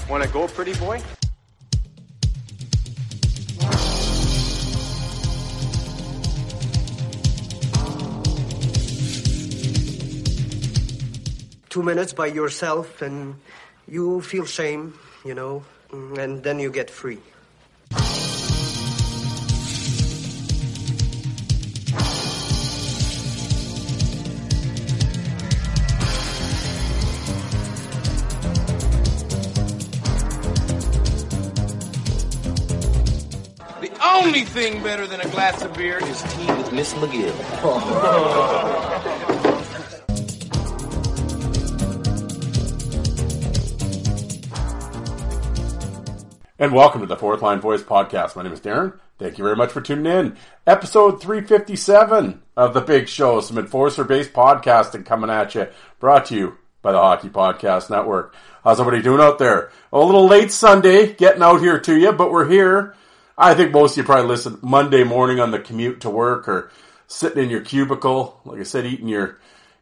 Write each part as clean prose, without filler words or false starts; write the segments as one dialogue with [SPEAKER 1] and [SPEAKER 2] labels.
[SPEAKER 1] Wanna go, pretty boy?
[SPEAKER 2] Two minutes by yourself and you feel shame, you know, and then you get free.
[SPEAKER 1] The only thing better than a glass of beer is tea with Miss McGill.
[SPEAKER 3] And welcome to the Fourth Line Voice Podcast. My name is Darren. Thank you very much for tuning in. Episode 357 of The Big Show. Some Enforcer-based podcasting coming at you. Brought to you by the Hockey Podcast Network. How's everybody doing out there? A little late Sunday getting out here to you, but we're here. I think most of you probably listen Monday morning on the commute to work or sitting in your cubicle. Like I said, eating your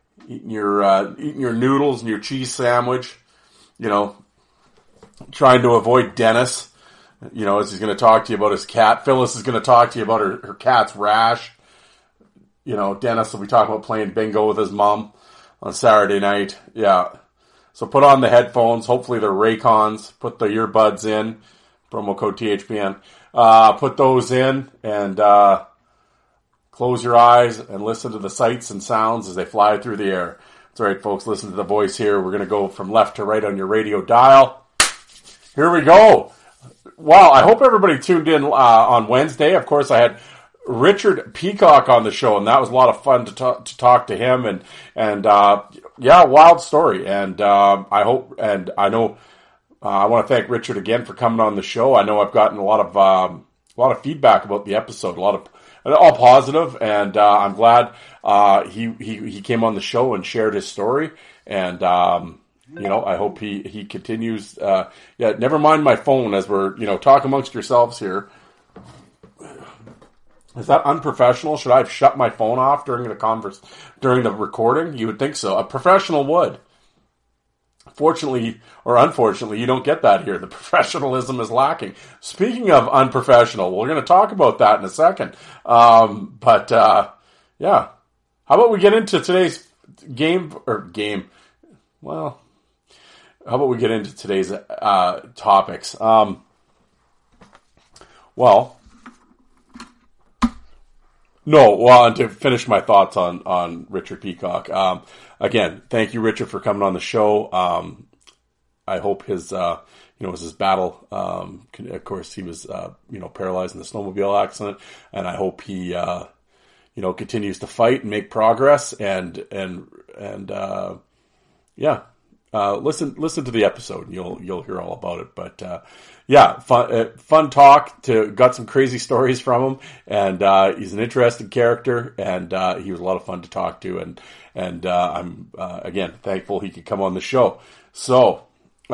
[SPEAKER 3] noodles and your cheese sandwich. You know, trying to avoid Dennis, you know, as he's going to talk to you about his cat. Phyllis is going to talk to you about her cat's rash. You know, Dennis will be talking about playing bingo with his mom on Saturday night. Yeah. So put on the headphones. Hopefully they're Raycons. Put the earbuds in. Promo code THPN. Put those in and close your eyes and listen to the sights and sounds as they fly through the air. That's right, folks. Listen to the voice here. We're going to go from left to right on your radio dial. Here we go. Wow, I hope everybody tuned in on Wednesday. Of course, I had Richard Peacock on the show, and that was a lot of fun to talk to him. And yeah, wild story. And I hope, and I know, I want to thank Richard again for coming on the show. I know I've gotten a lot of feedback about the episode, all positive, and I'm glad he came on the show and shared his story. And you know, I hope he continues. Yeah, never mind my phone as we're, you know, talk amongst yourselves here. Is that unprofessional? Should I have shut my phone off during the recording? You would think so. A professional would. Fortunately or unfortunately, you don't get that here. The professionalism is lacking. Speaking of unprofessional, we're going to talk about that in a second. But yeah, how about we get into today's game? Well, how about we get into today's topics? To finish my thoughts on Richard Peacock. Again, thank you, Richard, for coming on the show. I hope his battle. Of course, he was paralyzed in the snowmobile accident, and I hope he continues to fight and make progress. And yeah. Listen to the episode and you'll hear all about it. But, yeah, fun talk got some crazy stories from him, and, he's an interesting character, and, he was a lot of fun to talk to, and I'm, again, thankful he could come on the show. So,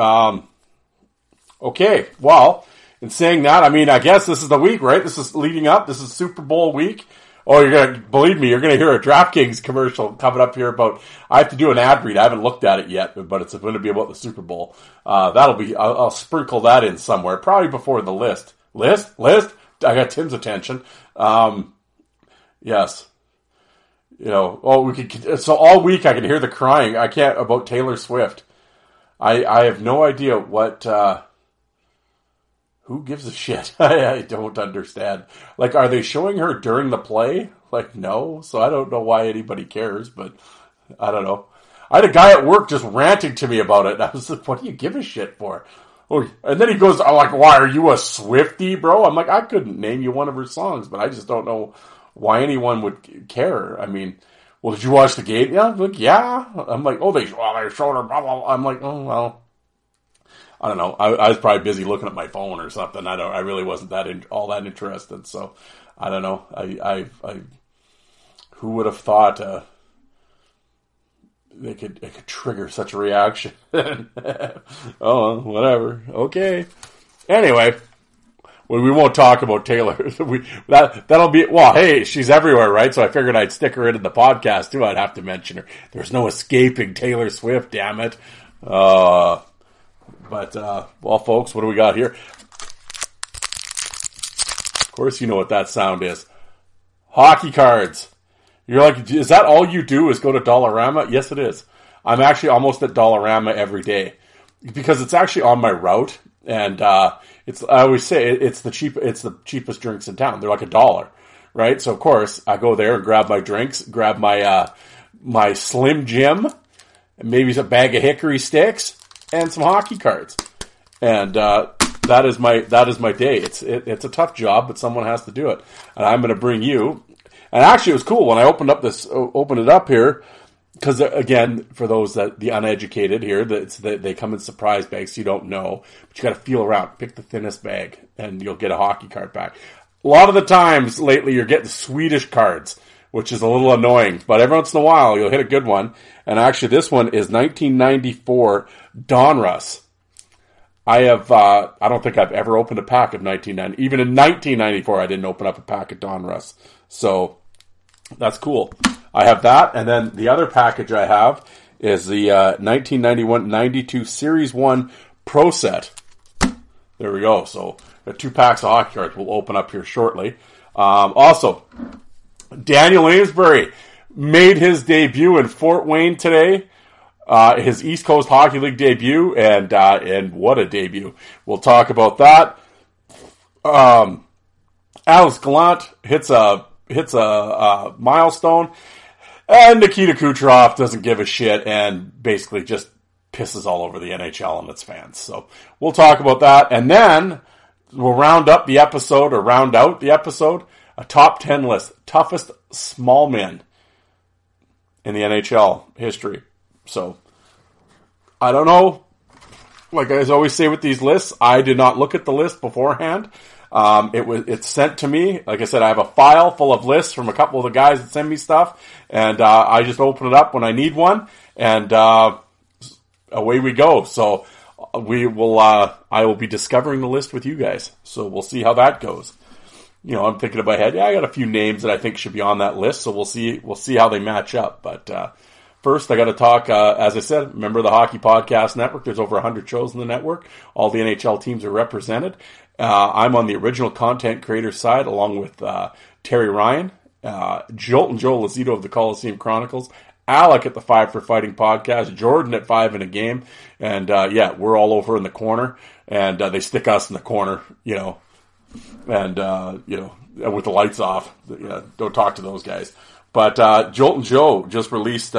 [SPEAKER 3] okay, well, in saying that, I mean, I guess this is the week, right? This is leading up. This is Super Bowl week. Oh, believe me, you're going to hear a DraftKings commercial coming up here about, I have to do an ad read. I haven't looked at it yet, but it's going to be about the Super Bowl. I'll sprinkle that in somewhere, probably before the list. List? I got Tim's attention. Yes. You know, so all week I can hear the crying. I can't, about Taylor Swift. I have no idea what, who gives a shit? I don't understand. Like, are they showing her during the play? Like, no. So I don't know why anybody cares, but I don't know. I had a guy at work just ranting to me about it. And I was like, what do you give a shit for? Oh, and then he goes, I'm like, why, are you a Swiftie, bro? I'm like, I couldn't name you one of her songs, but I just don't know why anyone would care. I mean, well, did you watch the game? Yeah. I'm like, yeah. I'm like, they showed her, blah, blah, blah. I'm like, oh, well. I don't know. I was probably busy looking at my phone or something. I really wasn't all that interested. So I don't know. I who would have thought they could trigger such a reaction? Oh, whatever. Okay. Anyway, we won't talk about Taylor. That'll be, well, hey, she's everywhere, right? So I figured I'd stick her into the podcast too. I'd have to mention her. There's no escaping Taylor Swift, damn it. But, well, folks, what do we got here? Of course you know what that sound is. Hockey cards. You're like, is that all you do is go to Dollarama? Yes, it is. I'm actually almost at Dollarama every day because it's actually on my route. And I always say it's the cheapest drinks in town. They're like $1, right? So, of course, I go there and grab my drinks, grab my my Slim Jim, and maybe a bag of hickory sticks, and some hockey cards. And that is my day. It's a tough job, but someone has to do it. And I'm going to bring you. And actually, it was cool when I opened it up here, because again, for those the uneducated here, they come in surprise bags, so you don't know. But you got to feel around, pick the thinnest bag, and you'll get a hockey card back. A lot of the times lately, you're getting Swedish cards, which is a little annoying. But every once in a while, you'll hit a good one. And actually, this one is 1994 Donruss. I don't think I've ever opened a pack of 1990. Even in 1994, I didn't open up a pack of Donruss. So that's cool. I have that, and then the other package I have is the 1991-92 Series 1 Pro Set. There we go. So the 2 packs of hockey cards will open up here shortly. Also, Daniel Amesbury made his debut in Fort Wayne today. His East Coast Hockey League debut, and what a debut. We'll talk about that. Alex Gallant hits a milestone, and Nikita Kucherov doesn't give a shit and basically just pisses all over the NHL and its fans. So we'll talk about that, and then we'll round out the episode, a top 10 list, toughest small men in the NHL history. So, I don't know. Like I always say with these lists, I did not look at the list beforehand. It's sent to me. Like I said, I have a file full of lists from a couple of the guys that send me stuff, and I just open it up when I need one, and away we go. So I will be discovering the list with you guys. So we'll see how that goes. You know, I'm thinking in my head, I got a few names that I think should be on that list, so we'll see how they match up. But first, I got to talk, as I said, member of the Hockey Podcast Network. There's over 100 shows in the network. All the NHL teams are represented. I'm on the original content creator side, along with Terry Ryan, Jolt and Joe Lazito of the Coliseum Chronicles, Alec at the 5 for Fighting podcast, Jordan at 5 in a Game, and we're all over in the corner, and they stick us in the corner, and with the lights off. Don't talk to those guys. But Jolt and Joe just released,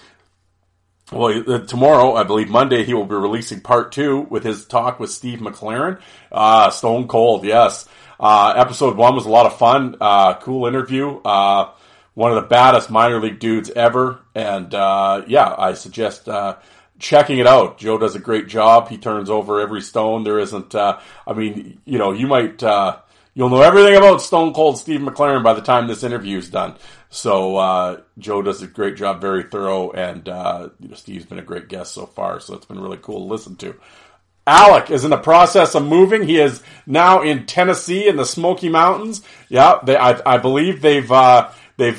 [SPEAKER 3] tomorrow, I believe Monday, he will be releasing part 2 with his talk with Steve McLaren. Stone Cold, yes. Episode 1 was a lot of fun. Cool interview. One of the baddest minor league dudes ever. And I suggest checking it out. Joe does a great job. He turns over every stone. There isn't, you might, you'll know everything about Stone Cold Steve McLaren by the time this interview is done. So, Joe does a great job, very thorough, and, Steve's been a great guest so far, so it's been really cool to listen to. Alec is in the process of moving. He is now in Tennessee in the Smoky Mountains. Yeah, I believe they've blocked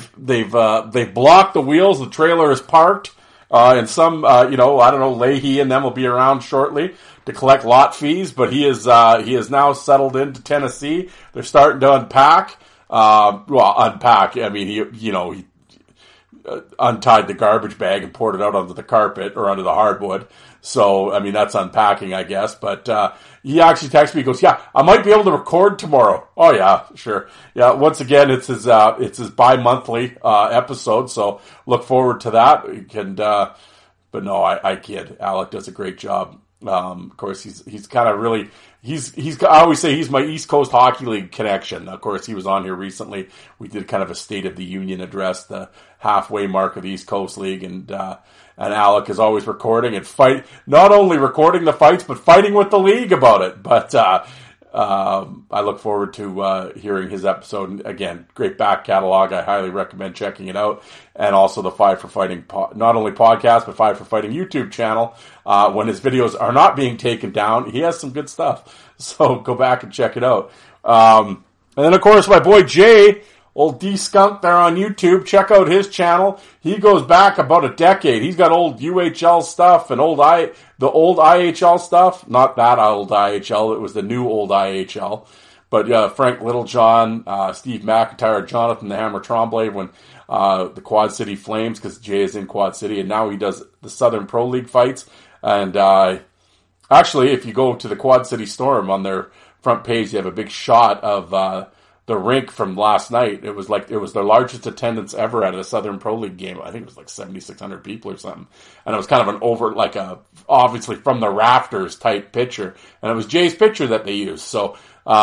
[SPEAKER 3] the wheels. The trailer is parked. And some, Leahy and them will be around shortly to collect lot fees, but he is now settled into Tennessee. They're starting to unpack. Unpack. I mean, he untied the garbage bag and poured it out onto the carpet or onto the hardwood. So, I mean, that's unpacking, I guess. But he actually texted me. He goes, "Yeah, I might be able to record tomorrow." Oh yeah, sure. Yeah. Once again, it's his bi-monthly episode. So look forward to that. But no, I kid. Alec does a great job. Of course, he's kind of really. I always say he's my East Coast Hockey League connection. Of course, he was on here recently. We did kind of a State of the Union address, the halfway mark of the East Coast League, and Alec is always recording and not only recording the fights, but fighting with the league about it. But I look forward to hearing his episode. And again, great back catalog. I highly recommend checking it out. And also the 5 for Fighting, not only podcast, but 5 for Fighting YouTube channel. When his videos are not being taken down, he has some good stuff. So go back and check it out. And then, of course, my boy Jay Old D Skunk there on YouTube. Check out his channel. He goes back about a decade. He's got old UHL stuff and the old IHL stuff. Not that old IHL. It was the new old IHL. But Frank Littlejohn, Steve McIntyre, Jonathan the Hammer Tremblay when the Quad City Flames, because Jay is in Quad City, and now he does the Southern Pro League fights. And actually, if you go to the Quad City Storm on their front page, they have a big shot of the rink from last night. It was their largest attendance ever at a Southern Pro League game. I think it was like 7,600 people or something. And it was kind of an obviously from the rafters type picture. And it was Jay's picture that they used. So,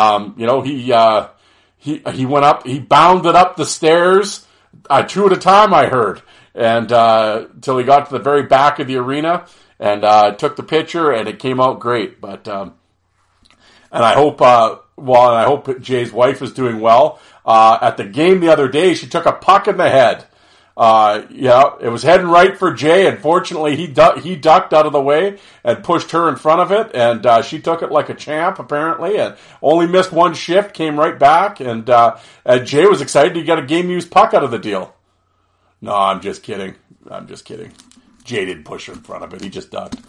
[SPEAKER 3] he went up, he bounded up the stairs, 2 at a time, I heard. And, till he got to the very back of the arena and, took the picture and it came out great. But, and I hope, I hope Jay's wife is doing well. At the game the other day, she took a puck in the head. It was heading right for Jay. Unfortunately, he ducked out of the way and pushed her in front of it. And, she took it like a champ, apparently, and only missed one shift, came right back. And Jay was excited to get a game-used puck out of the deal. No, I'm just kidding. Jay didn't push her in front of it. He just ducked.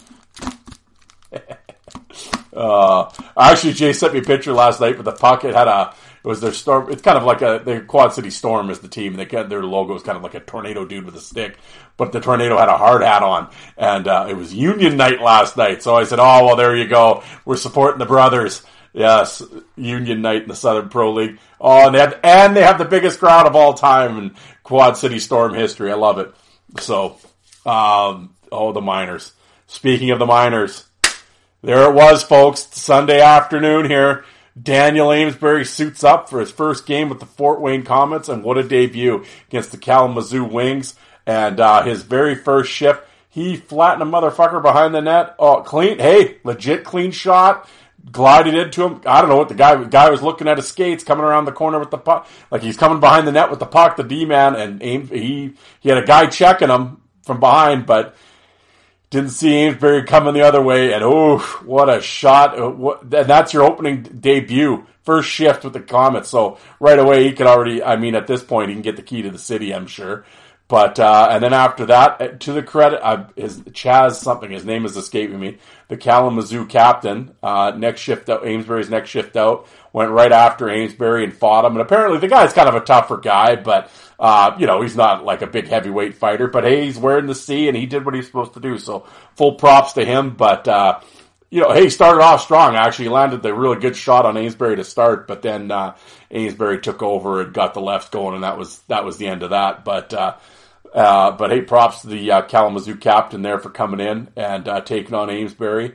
[SPEAKER 3] Actually, Jay sent me a picture last night with the puck. It was their Storm. It's kind of like the Quad City Storm is the team. Their logo is kind of like a tornado dude with a stick, but the tornado had a hard hat on, and it was Union night last night. So I said, "Oh well, there you go. We're supporting the brothers." Yes, Union night in the Southern Pro League. Oh, and they have the biggest crowd of all time in Quad City Storm history. I love it. So, the Miners. Speaking of the Miners. There it was, folks. Sunday afternoon here. Daniel Amesbury suits up for his first game with the Fort Wayne Komets, and what a debut against the Kalamazoo Wings. And his very first shift, he flattened a motherfucker behind the net. Oh, legit clean shot. Glided into him. I don't know what the guy was looking at his skates, coming around the corner with the puck. Like he's coming behind the net with the puck, the D-man, and he had a guy checking him from behind, but didn't see Amesbury coming the other way, and what a shot. And that's your opening debut, first shift with the Komets. So right away, he could already, at this point, he can get the key to the city, I'm sure. But, and then after that, to the credit, his name is escaping me, the Kalamazoo captain, next shift out, Amesbury's next shift out, went right after Amesbury and fought him. And apparently the guy's kind of a tougher guy, but, he's not like a big heavyweight fighter, but hey, he's wearing the C and he did what he's supposed to do. So full props to him. But, he started off strong. Actually, he landed the really good shot on Amesbury to start, but then, Amesbury took over and got the left going, and that was the end of that. But hey, props to the Kalamazoo captain there for coming in and taking on Amesbury.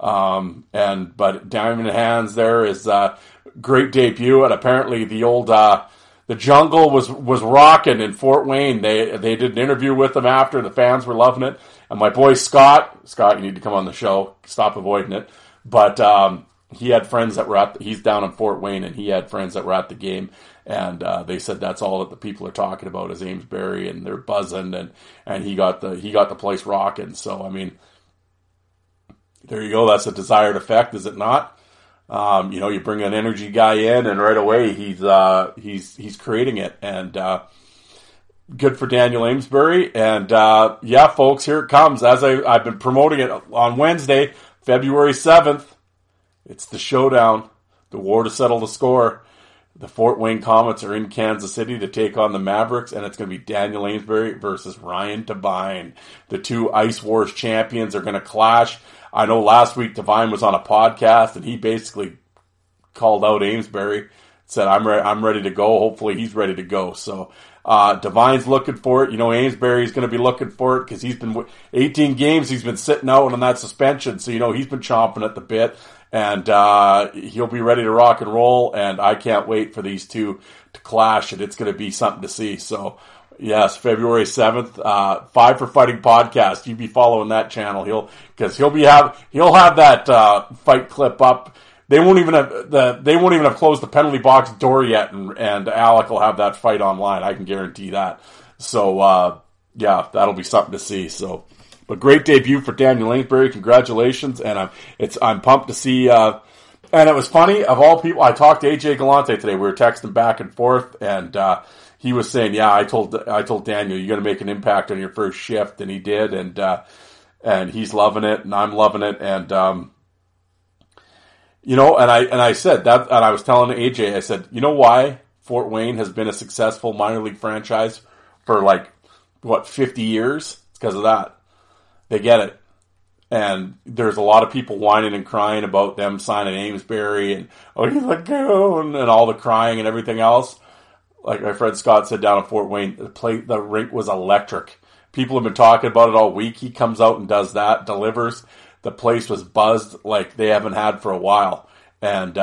[SPEAKER 3] But Diamond Hands there is great debut, and apparently the Jungle was rocking in Fort Wayne. They did an interview with him after. The fans were loving it, and my boy Scott, you need to come on the show. Stop avoiding it. But he had friends that were he's down in Fort Wayne, and he had friends that were at the game. And they said that's all that the people are talking about is Amesbury, and they're buzzing, and he got the place rocking. So there you go. That's a desired effect, is it not? You bring an energy guy in, and right away he's creating it, and good for Daniel Amesbury. And folks, here it comes. As I've been promoting it on Wednesday, February 7th. It's the showdown, the war to settle the score. The Fort Wayne Komets are in Kansas City to take on the Mavericks, and it's going to be Daniel Amesbury versus Ryan Devine. The two Ice Wars champions are going to clash. I know last week Devine was on a podcast, and he basically called out Amesbury, said, I'm ready to go. Hopefully he's ready to go. So Devine's looking for it. Amesbury's going to be looking for it because he's been 18 games. He's been sitting out on that suspension. So, he's been chomping at the bit. And he'll be ready to rock and roll, and I can't wait for these two to clash, and it's going to be something to see. So, yes, February 7th, Five for Fighting podcast. You be following that channel. He'll have that fight clip up. They won't even have closed the penalty box door yet, and Alec will have that fight online. I can guarantee that. So, that'll be something to see. So. But great debut for Daniel Amesbury. Congratulations, and I'm pumped to see And it was funny, of all people, I talked to AJ Galante today. We were texting back and forth, and he was saying, "Yeah, I told Daniel you're going to make an impact on your first shift," and he did, and he's loving it, and I'm loving it, and you know, and I said that, and I was telling AJ, I said, you know why Fort Wayne has been a successful minor league franchise for 50 years? It's because of that. They get it. And there's a lot of people whining and crying about them signing Amesbury and, oh, you let go, and all the crying and everything else. Like my friend Scott said down in Fort Wayne, the rink was electric. People have been talking about it all week. He comes out and does that, delivers. The place was buzzed like they haven't had for a while. And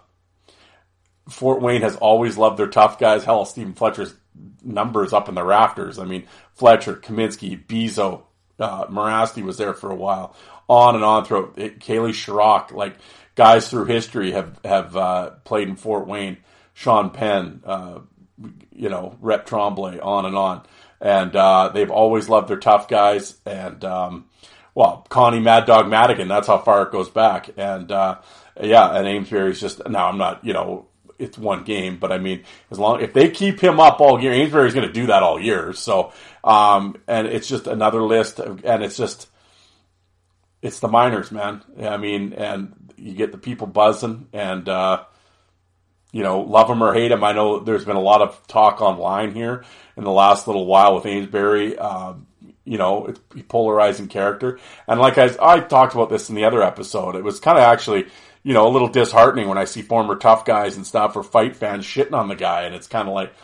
[SPEAKER 3] Fort Wayne has always loved their tough guys. Hell, Stephen Fletcher's numbers up in the rafters. I mean, Fletcher, Kaminsky, Bezo, Morasti was there for a while. On and on throughout. Kaylee Sherrock, like guys through history have played in Fort Wayne. Sean Penn, Rhett Tremblay, on and on. And they've always loved their tough guys. And, Connie Mad Dog Madigan, that's how far it goes back. And, and Amesbury's just, now I'm not, it's one game, but I mean, if they keep him up all year, Amesbury's going to do that all year. So, and it's just another list, and it's the minors, man. I mean, and you get the people buzzing, and, love them or hate them. I know there's been a lot of talk online here in the last little while with Amesbury. It's polarizing character. And like I talked about this in the other episode, it was kind of actually, a little disheartening when I see former tough guys and stuff or fight fans shitting on the guy. And it's kind of like,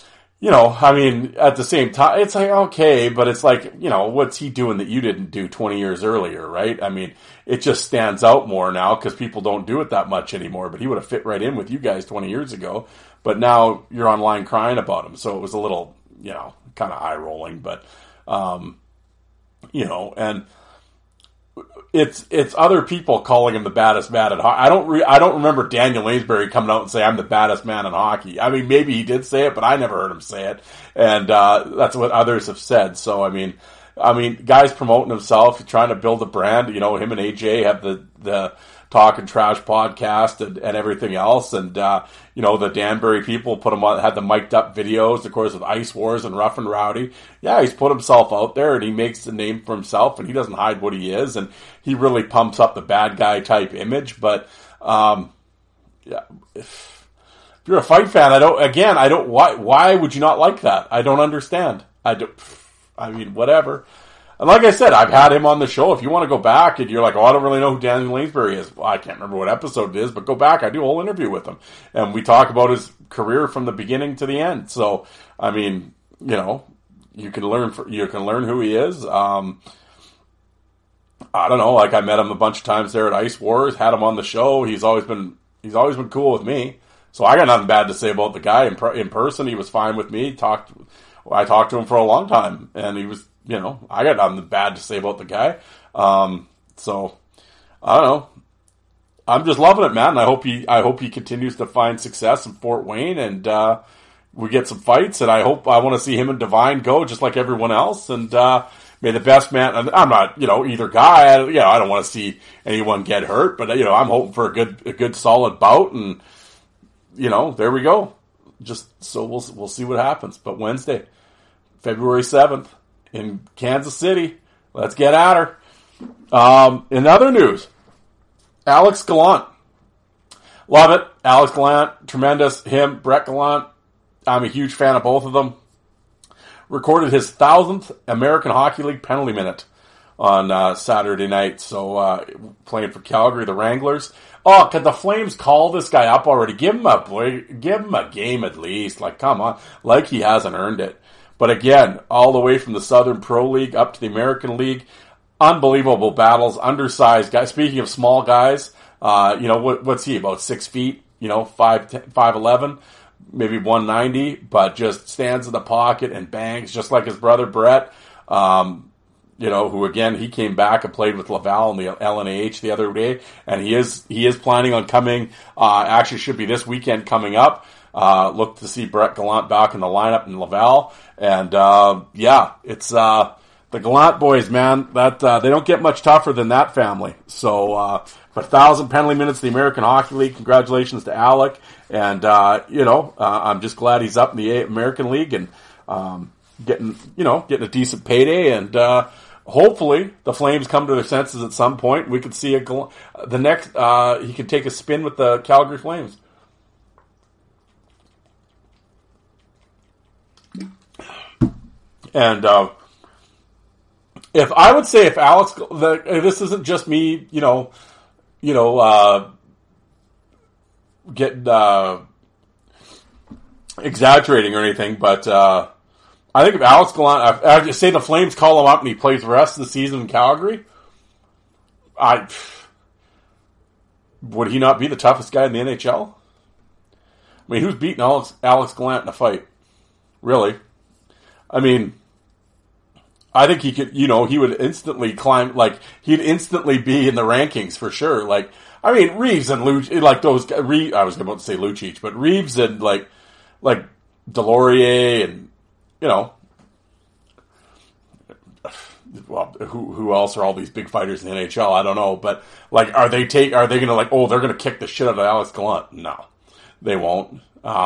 [SPEAKER 3] at the same time, it's like, okay, but it's like, what's he doing that you didn't do 20 years earlier, right? I mean, it just stands out more now because people don't do it that much anymore, but he would have fit right in with you guys 20 years ago. But now you're online crying about him. So it was a little, kind of eye rolling, but, and it's other people calling him the baddest man in hockey. I don't remember Daniel Amesbury coming out and say I'm the baddest man in hockey. I mean, maybe he did say it, but I never heard him say it. And, that's what others have said. So, I mean, guys promoting himself, trying to build a brand, him and AJ have the Talking Trash podcast and everything else. And, the Danbury people put him on, had the mic'd up videos, of course, with Ice Wars and Rough and Rowdy. Yeah, he's put himself out there and he makes a name for himself and he doesn't hide what he is. And he really pumps up the bad guy type image. But, if you're a fight fan, why would you not like that? I don't understand. Whatever. And like I said, I've had him on the show. If you want to go back and you're like, I don't really know who Daniel Amesbury is. Well, I can't remember what episode it is, but go back. I do a whole interview with him. And we talk about his career from the beginning to the end. So, you can learn who he is. I don't know. Like I met him a bunch of times there at Ice Wars, had him on the show. He's always been cool with me. So I got nothing bad to say about the guy in person. He was fine with me. I talked to him for a long time and he was, I got nothing bad to say about the guy. So I don't know. I'm just loving it, man. And I hope he continues to find success in Fort Wayne and, we get some fights and I want to see him and Divine go just like everyone else. And, may the best man, and I'm not, either guy, I don't want to see anyone get hurt, but I'm hoping for a good solid bout and, there we go. Just so we'll see what happens. But Wednesday, February 7th. In Kansas City. Let's get at her. In other news, Alex Gallant. Love it. Alex Gallant, tremendous. Him, Brett Gallant. I'm a huge fan of both of them. Recorded his 1,000th American Hockey League penalty minute on Saturday night. So, playing for Calgary, the Wranglers. Oh, could the Flames call this guy up already? Give him a game at least. Like, come on. Like he hasn't earned it. But again, all the way from the Southern Pro League up to the American League, unbelievable battles, undersized guys. Speaking of small guys, what's he, about 6 feet, 5'11", maybe 190, but just stands in the pocket and bangs just like his brother Brett, who again, he came back and played with Laval in the LNAH the other day, and he is planning on coming, actually should be this weekend coming up. Look to see Brett Gallant back in the lineup in Laval. And, it's, The Gallant boys, man, that they don't get much tougher than that family. So, but 1,000 penalty minutes in the American Hockey League. Congratulations to Alec. And, I'm just glad he's up in the American League and getting a decent payday. And hopefully the Flames come to their senses at some point. We could see he can take a spin with the Calgary Flames. And if Alex, this isn't just me, getting exaggerating or anything, but I think if Alex Gallant, I just say the Flames call him up and he plays the rest of the season in Calgary, would he not be the toughest guy in the NHL? I mean, who's beating Alex Gallant in a fight? Really? I mean, I think he could, he would instantly climb, he'd instantly be in the rankings for sure. Reeves and Lucic, I was about to say Lucic, but Reeves and like Delorier and, well, who else are all these big fighters in the NHL? I don't know, but are they gonna they're gonna kick the shit out of Alex Gallant? No, they won't.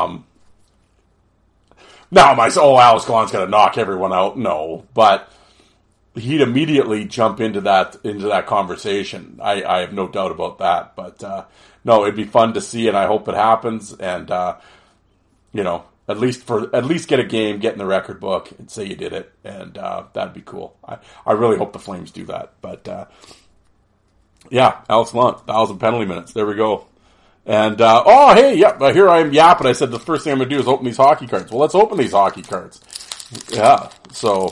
[SPEAKER 3] Alex Gallant's gonna knock everyone out. No, but he'd immediately jump into that conversation. I have no doubt about that. But no, it'd be fun to see, and I hope it happens. And at least get a game, get in the record book, and say you did it, and that'd be cool. I really hope the Flames do that. But Alex Gallant, 1,000 penalty minutes. There we go. And here I am yapping. I said the first thing I'm going to do is open these hockey cards. Well, let's open these hockey cards. Yeah, so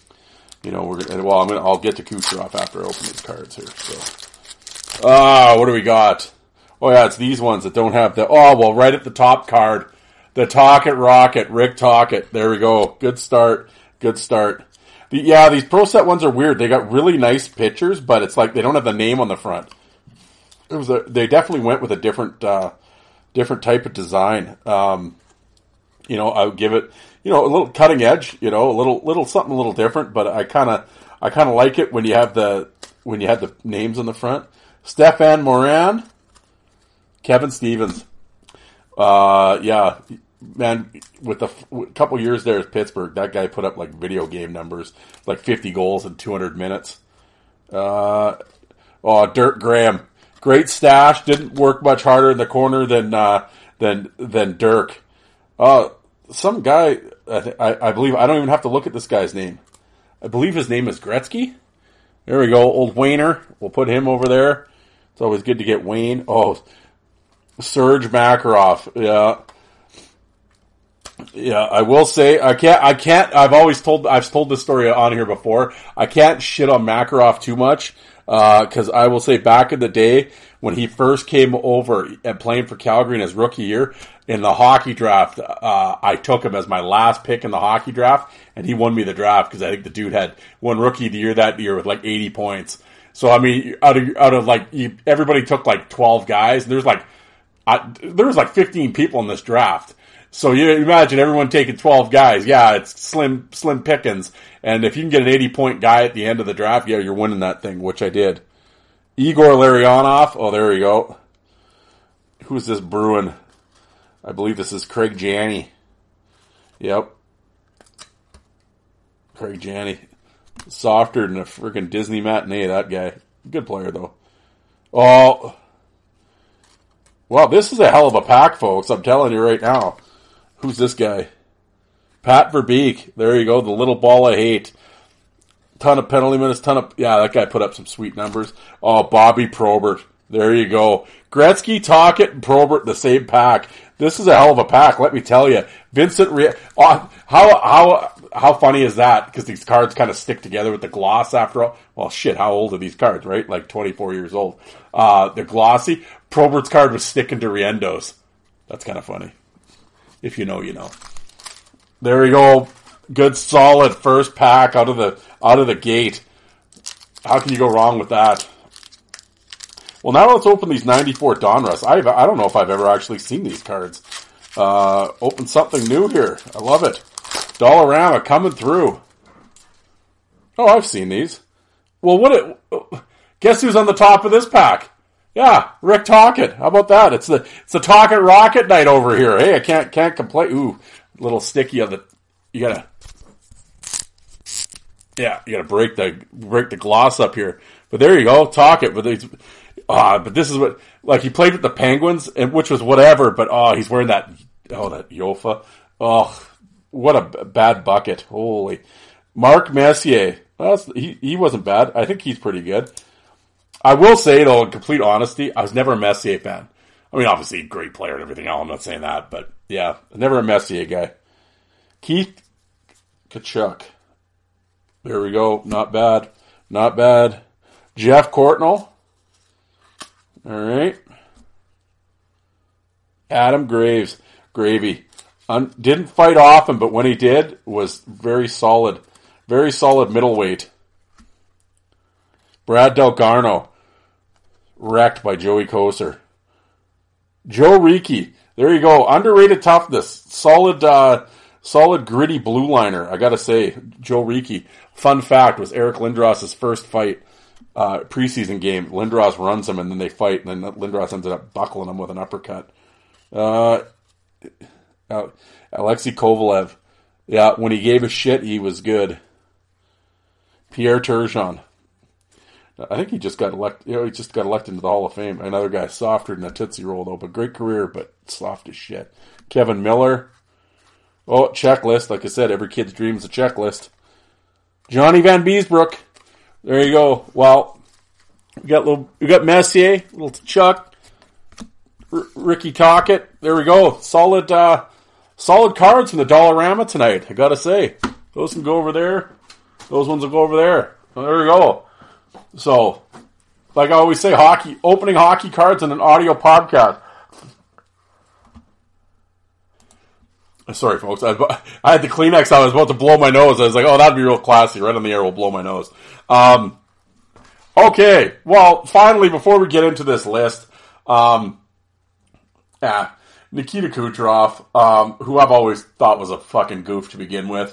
[SPEAKER 3] I'll get to Kucherov after I open these cards here. So, what do we got? Oh yeah, it's these ones that don't have right at the top card, the Tocchet Rocket, Rick Tocchet. There we go. Good start. These Pro Set ones are weird. They got really nice pictures, but it's like they don't have the name on the front. They definitely went with a different type of design. I would give it, a little cutting edge, a little something a little different, but I kind of like it when you had the names on the front. Stefan Morin, Kevin Stevens. Man, with a couple years there at Pittsburgh, that guy put up video game numbers, 50 goals in 200 minutes. Dirk Graham. Great stash. Didn't work much harder in the corner than Dirk. Some guy. I believe I don't even have to look at this guy's name. I believe his name is Gretzky. There we go, old Wayner. We'll put him over there. It's always good to get Wayne. Oh, Serge Makarov. Yeah. I will say I can't. I've told this story on here before. I can't shit on Makarov too much. Because I will say back in the day when he first came over and playing for Calgary in his rookie year in the hockey draft, I took him as my last pick in the hockey draft, and he won me the draft because I think the dude had won rookie of the year that year with 80 points. So I mean, out of everybody took 12 guys, and there was 15 people in this draft. So you imagine everyone taking 12 guys. Yeah, it's slim pickings. And if you can get an 80-point guy at the end of the draft, yeah, you're winning that thing, which I did. Igor Larionov. Oh, there we go. Who's this Bruin? I believe this is Craig Janney. Yep. Craig Janney. Softer than a freaking Disney matinee, that guy. Good player, though. Oh. Well, this is a hell of a pack, folks. I'm telling you right now. Who's this guy? Pat Verbeek. There you go. The little ball of hate. Ton of penalty minutes. That guy put up some sweet numbers. Oh, Bobby Probert. There you go. Gretzky, Tocchet, and Probert, the same pack. This is a hell of a pack, let me tell you. How funny is that? Because these cards kind of stick together with the gloss after all. Well, shit, how old are these cards, right? 24 years old. They're glossy. Probert's card was sticking to Riendo's. That's kind of funny. If you know, you know. There we go. Good solid first pack out of the gate. How can you go wrong with that? Well, now let's open these 94 Donruss. I don't know if I've ever actually seen these cards. Open something new here. I love it. Dollarama coming through. Oh, I've seen these. Well, guess who's on the top of this pack? Yeah, Rick Tocchet. How about that? It's the Tocchet Rocket night over here. Hey, I can't complain. Ooh, a little sticky on the. You gotta break the gloss up here. But there you go, Tocchet. But this is what, like, he played with the Penguins, and which was whatever. But he's wearing that Jofa. Oh, what a bad bucket. Holy, Mark Messier. Well, he wasn't bad. I think he's pretty good. I will say, though, in complete honesty, I was never a Messier fan. I mean, obviously, great player and everything else. I'm not saying that, but yeah, never a Messier guy. Keith Tkachuk. There we go. Not bad. Not bad. Jeff Courtnall. All right. Adam Graves. Gravy. Didn't fight often, but when he did, was very solid. Very solid middleweight. Brad Delgarno. Wrecked by Joey Kocur. Joe Ricci. There you go. Underrated toughness. Solid gritty blue liner. I gotta say, Joe Ricci. Fun fact was Eric Lindros' first fight, preseason game. Lindros runs him and then they fight, and then Lindros ended up buckling him with an uppercut. Alexei Kovalev. Yeah, when he gave a shit, he was good. Pierre Turgeon. I think he just got elected. He just got elected into the Hall of Fame. Another guy softer than a Tootsie Roll, though, but great career, but soft as shit. Kevin Miller. Oh, checklist. Like I said, every kid's dream is a checklist. Johnny Van Beesbrook. There you go. Well, we got Messier, little Chuck, Ricky Tocchet. There we go. Solid cards from the Dollarama tonight. I gotta say, those can go over there. Those ones will go over there. Well, there we go. So, like I always say, opening hockey cards in an audio podcast. Sorry, folks. I had the Kleenex. I was about to blow my nose. I was like, oh, that'd be real classy. Right on the air, we'll blow my nose. Okay. Well, finally, before we get into this list, Nikita Kucherov, who I've always thought was a fucking goof to begin with,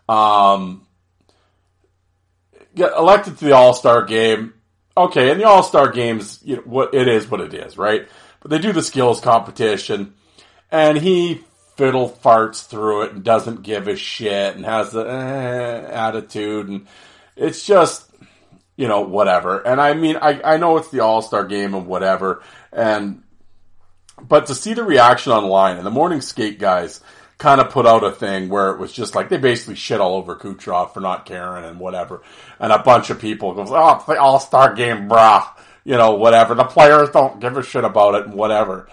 [SPEAKER 3] get elected to the All-Star game. Okay, in the All-Star games, what it is, right? But they do the skills competition, and he fiddle farts through it and doesn't give a shit and has the attitude, and it's just, whatever. And I mean, I know it's the All-Star game and whatever, but to see the reaction online, and the morning skate guys kind of put out a thing where it was just like, they basically shit all over Kucherov for not caring and whatever. And a bunch of people goes, oh, it's the All-Star game, brah. Whatever. The players don't give a shit about it and whatever.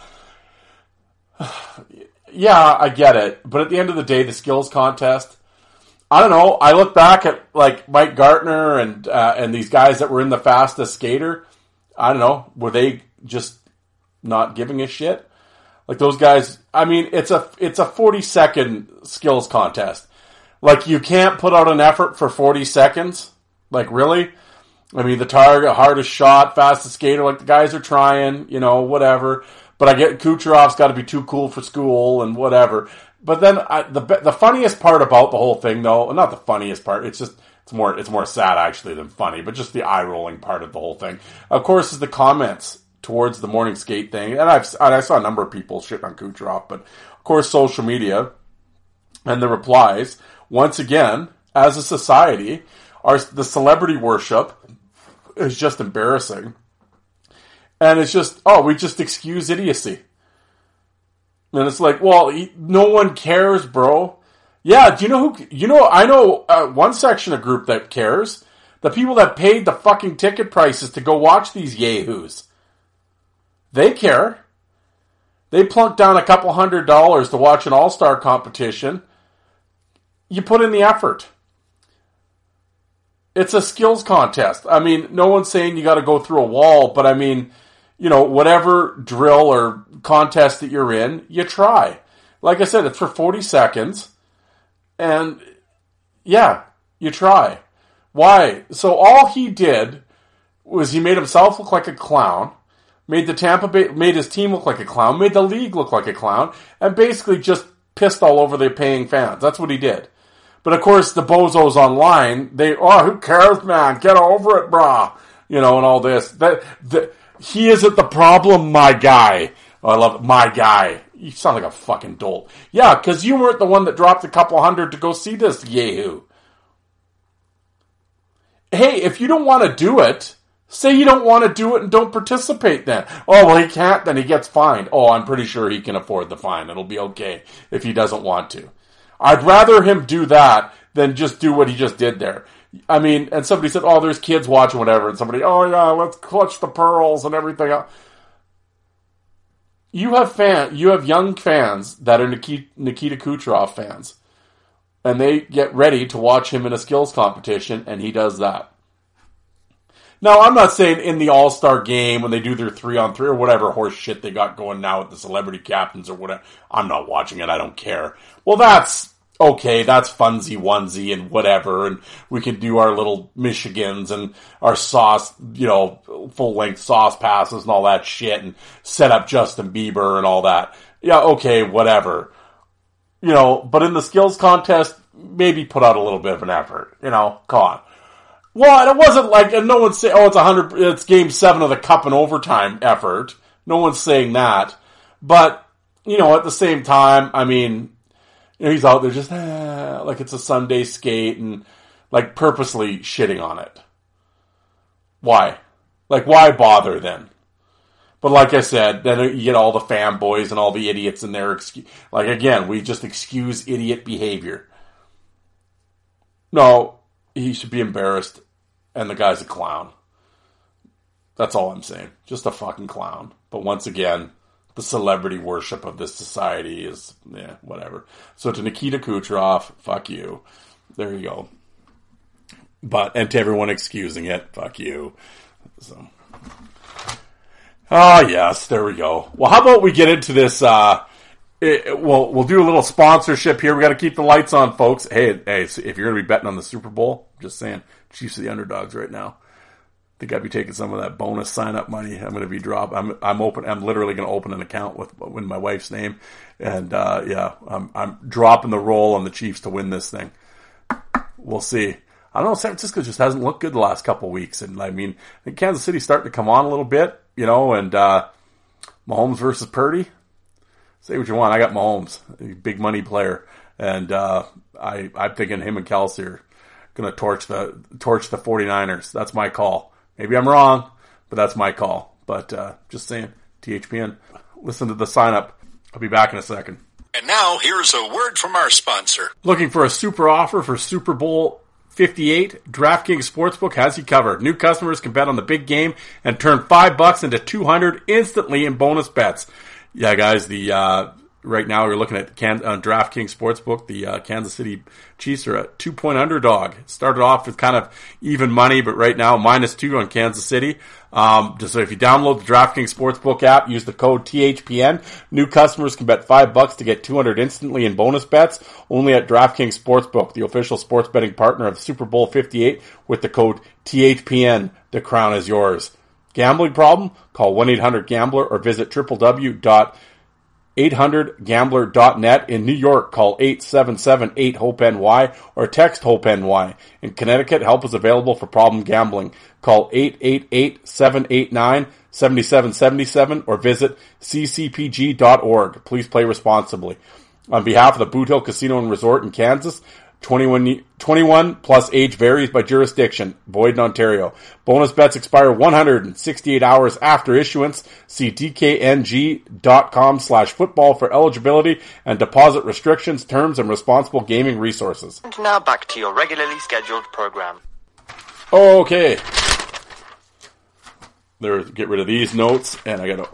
[SPEAKER 3] Yeah, I get it. But at the end of the day, the skills contest, I don't know. I look back at like Mike Gartner and these guys that were in the fastest skater. I don't know. Were they just not giving a shit? Like those guys, I mean, it's a 40-second skills contest. Like, you can't put out an effort for 40 seconds. Like, really? I mean, the target, hardest shot, fastest skater, like the guys are trying, whatever. But I get Kucherov's got to be too cool for school and whatever. But then the funniest part about the whole thing, though, not the funniest part, it's more sad actually than funny, but just the eye rolling part of the whole thing, of course, is the comments towards the morning skate thing. And I saw a number of people shit on Kucherov, but of course social media and the replies, once again, as a society, the celebrity worship is just embarrassing. And it's just, we just excuse idiocy. And it's like, well, no one cares, bro. Yeah, do you know I know one section of group that cares. The people that paid the fucking ticket prices to go watch these yahoos. They care. They plunked down a couple $100 to watch an all-star competition. You put in the effort. It's a skills contest. I mean, no one's saying you got to go through a wall, but I mean, whatever drill or contest that you're in, you try. Like I said, it's for 40 seconds. And yeah, you try. Why? So all he did was he made himself look like a clown. Made his team look like a clown, made the league look like a clown, and basically just pissed all over the paying fans. That's what he did. But of course, the bozos online, who cares, man? Get over it, brah. And all this. He isn't the problem, my guy. Oh, I love it. My guy. You sound like a fucking dolt. Yeah, because you weren't the one that dropped a couple hundred to go see this yahoo. Hey, if you don't want to do it, say you don't want to do it and don't participate then. Oh, well, he can't, then he gets fined. Oh, I'm pretty sure he can afford the fine. It'll be okay if he doesn't want to. I'd rather him do that than just do what he just did there. I mean, and somebody said, oh, there's kids watching, whatever. And somebody, oh, yeah, let's clutch the pearls and everything else. You have young fans that are Nikita Kucherov fans. And they get ready to watch him in a skills competition, and he does that. Now, I'm not saying in the All-Star game when they do their 3-on-3 or whatever horse shit they got going now with the celebrity captains or whatever. I'm not watching it. I don't care. Well, that's okay. That's funsy onesie and whatever. And we can do our little Michigans and our sauce, full-length sauce passes and all that shit and set up Justin Bieber and all that. Yeah, okay, whatever. But in the skills contest, maybe put out a little bit of an effort. Come on. Well, it wasn't like, and no one's saying, it's game 7 of the cup and overtime effort. No one's saying that. But, at the same time, I mean, he's out there just, like it's a Sunday skate and, like, purposely shitting on it. Why? Like, why bother then? But like I said, then you get all the fanboys and all the idiots in there. Like, again, we just excuse idiot behavior. No, he should be embarrassed, and the guy's a clown. That's all I'm saying. Just a fucking clown. But once again, the celebrity worship of this society is, whatever. So to Nikita Kucherov, fuck you. There you go. And to everyone excusing it, fuck you. So... Oh, yes, there we go. Well, how about we get into this, we'll do a little sponsorship here. We got to keep the lights on, folks. Hey, so if you're going to be betting on the Super Bowl, I'm just saying, Chiefs are the underdogs right now. I think I'd be taking some of that bonus sign-up money. I'm going to be I'm literally going to open an account with my wife's name. And, I'm dropping the roll on the Chiefs to win this thing. We'll see. I don't know, San Francisco just hasn't looked good the last couple of weeks. And, I mean, I think Kansas City's starting to come on a little bit. And Mahomes versus Purdy. Say what you want. I got Mahomes, a big money player, and I'm thinking him and Kelsey are going to torch the 49ers. That's my call. Maybe I'm wrong, but that's my call. But just saying, THPN. Listen to the sign up. I'll be back in a second.
[SPEAKER 4] And now here's a word from our sponsor.
[SPEAKER 3] Looking for a super offer for Super Bowl 58, DraftKings Sportsbook has you covered. New customers can bet on the big game and turn $5 into $200 instantly in bonus bets. Yeah, guys, right now you're looking at DraftKings Sportsbook. The Kansas City Chiefs are a 2-point underdog. Started off with kind of even money, but right now -2 on Kansas City. So if you download the DraftKings Sportsbook app, use the code THPN. New customers can bet $5 to get $200 instantly in bonus bets. Only at DraftKings Sportsbook, the official sports betting partner of Super Bowl 58, with the code THPN. The crown is yours. Gambling problem? Call 1-800-GAMBLER or visit www.800gambler.net. In New York, call 877-8-HOPE-NY or text HOPE-NY. In Connecticut, help is available for problem gambling. Call 888-789-7777 or visit ccpg.org. Please play responsibly. On behalf of the Boot Hill Casino and Resort in Kansas, 21 plus age varies by jurisdiction. Void in Ontario. Bonus bets expire 168 hours after issuance. See dkng.com/football for eligibility and deposit restrictions, terms, and responsible gaming resources.
[SPEAKER 5] And now back to your regularly scheduled program.
[SPEAKER 3] Okay. Get rid of these notes, and I gotta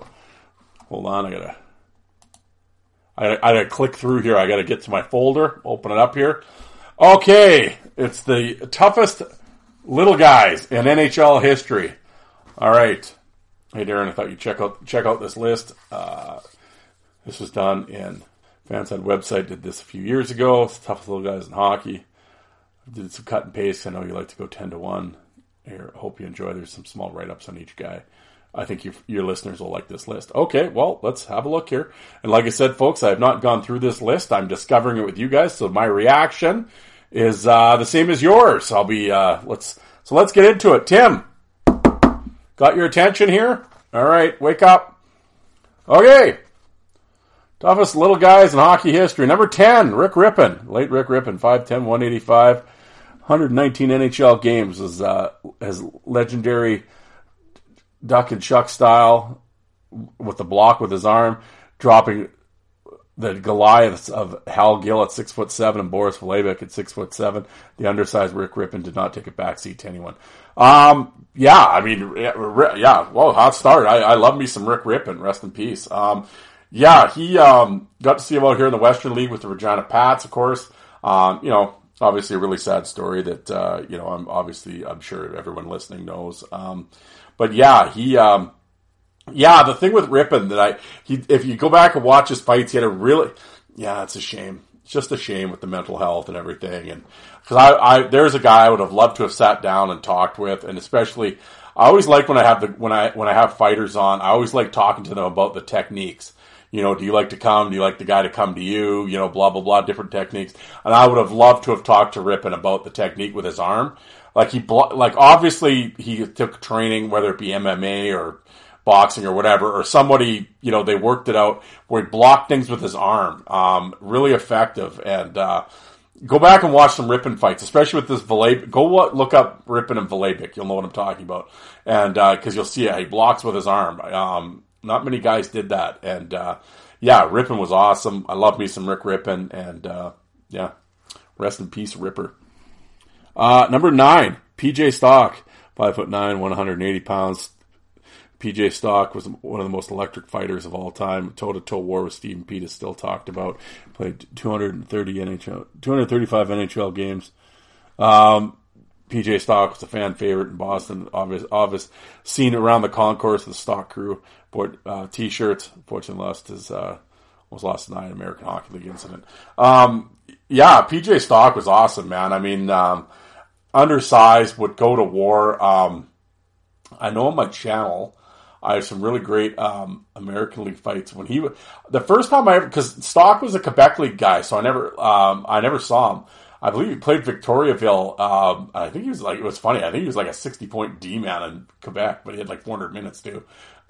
[SPEAKER 3] click through here. I gotta get to my folder, open it up here. Okay, it's the toughest little guys in NHL history. All right. Hey, Darren, I thought you'd check out this list. This was done in Fanside website. Did this a few years ago. It's the toughest little guys in hockey. I did some cut and paste. I know you like to go 10-1. Here, I hope you enjoy. There's some small write-ups on each guy. I think your listeners will like this list. Okay, well, let's have a look here. And like I said, folks, I have not gone through this list. I'm discovering it with you guys. So my reaction is the same as yours. I'll be let's get into it. Tim, got your attention here? All right, wake up. Okay. Toughest little guys in hockey history. Number 10, Rick Rippon. Late Rick Rippon, 5'10", 185, 119 NHL games. His legendary duck and chuck style with the block with his arm, dropping the Goliaths of Hal Gill at 6'7" and Boris Vlasic at 6'7". The undersized Rick Rippon did not take a backseat to anyone. Well, hot start. I love me some Rick Rippon. Rest in peace. He got to see him out here in the Western League with the Regina Pats, of course. Obviously a really sad story that, I'm sure everyone listening knows. The thing with Rippon if you go back and watch his fights, he had it's a shame. It's just a shame with the mental health and everything. And because there's a guy I would have loved to have sat down and talked with, and especially I always like when I have fighters on, I always like talking to them about the techniques. Do you like to come? Do you like the guy to come to you? Blah, blah, blah, different techniques. And I would have loved to have talked to Rippon about the technique with his arm. Obviously he took training, whether it be MMA or boxing or whatever, or somebody, they worked it out where he blocked things with his arm. Really effective. And, go back and watch some Rippon fights, especially with this Vlasic. Go look up Rippon and Vlasic. You'll know what I'm talking about. And, cause you'll see how he blocks with his arm. Not many guys did that. And, Rippon was awesome. I love me some Rick Rippon. And, rest in peace, Ripper. Number 9, PJ Stock, 5'9", 180 pounds. PJ Stock was one of the most electric fighters of all time. Toe-to-toe war with Stephen Peet is still talked about. Played 235 NHL games. PJ Stock was a fan favorite in Boston. Obvious seen around the concourse of the Stock crew. Bought t-shirts. Unfortunately, almost lost tonight in American Hockey League incident. PJ Stock was awesome, man. I mean, undersized, would go to war. I know on my channel, I have some really great American League fights. The first time because Stock was a Quebec League guy, so I never saw him. I believe he played Victoriaville. I think he was it was funny. I think he was like a 60-point D-man in Quebec, but he had like 400 minutes too.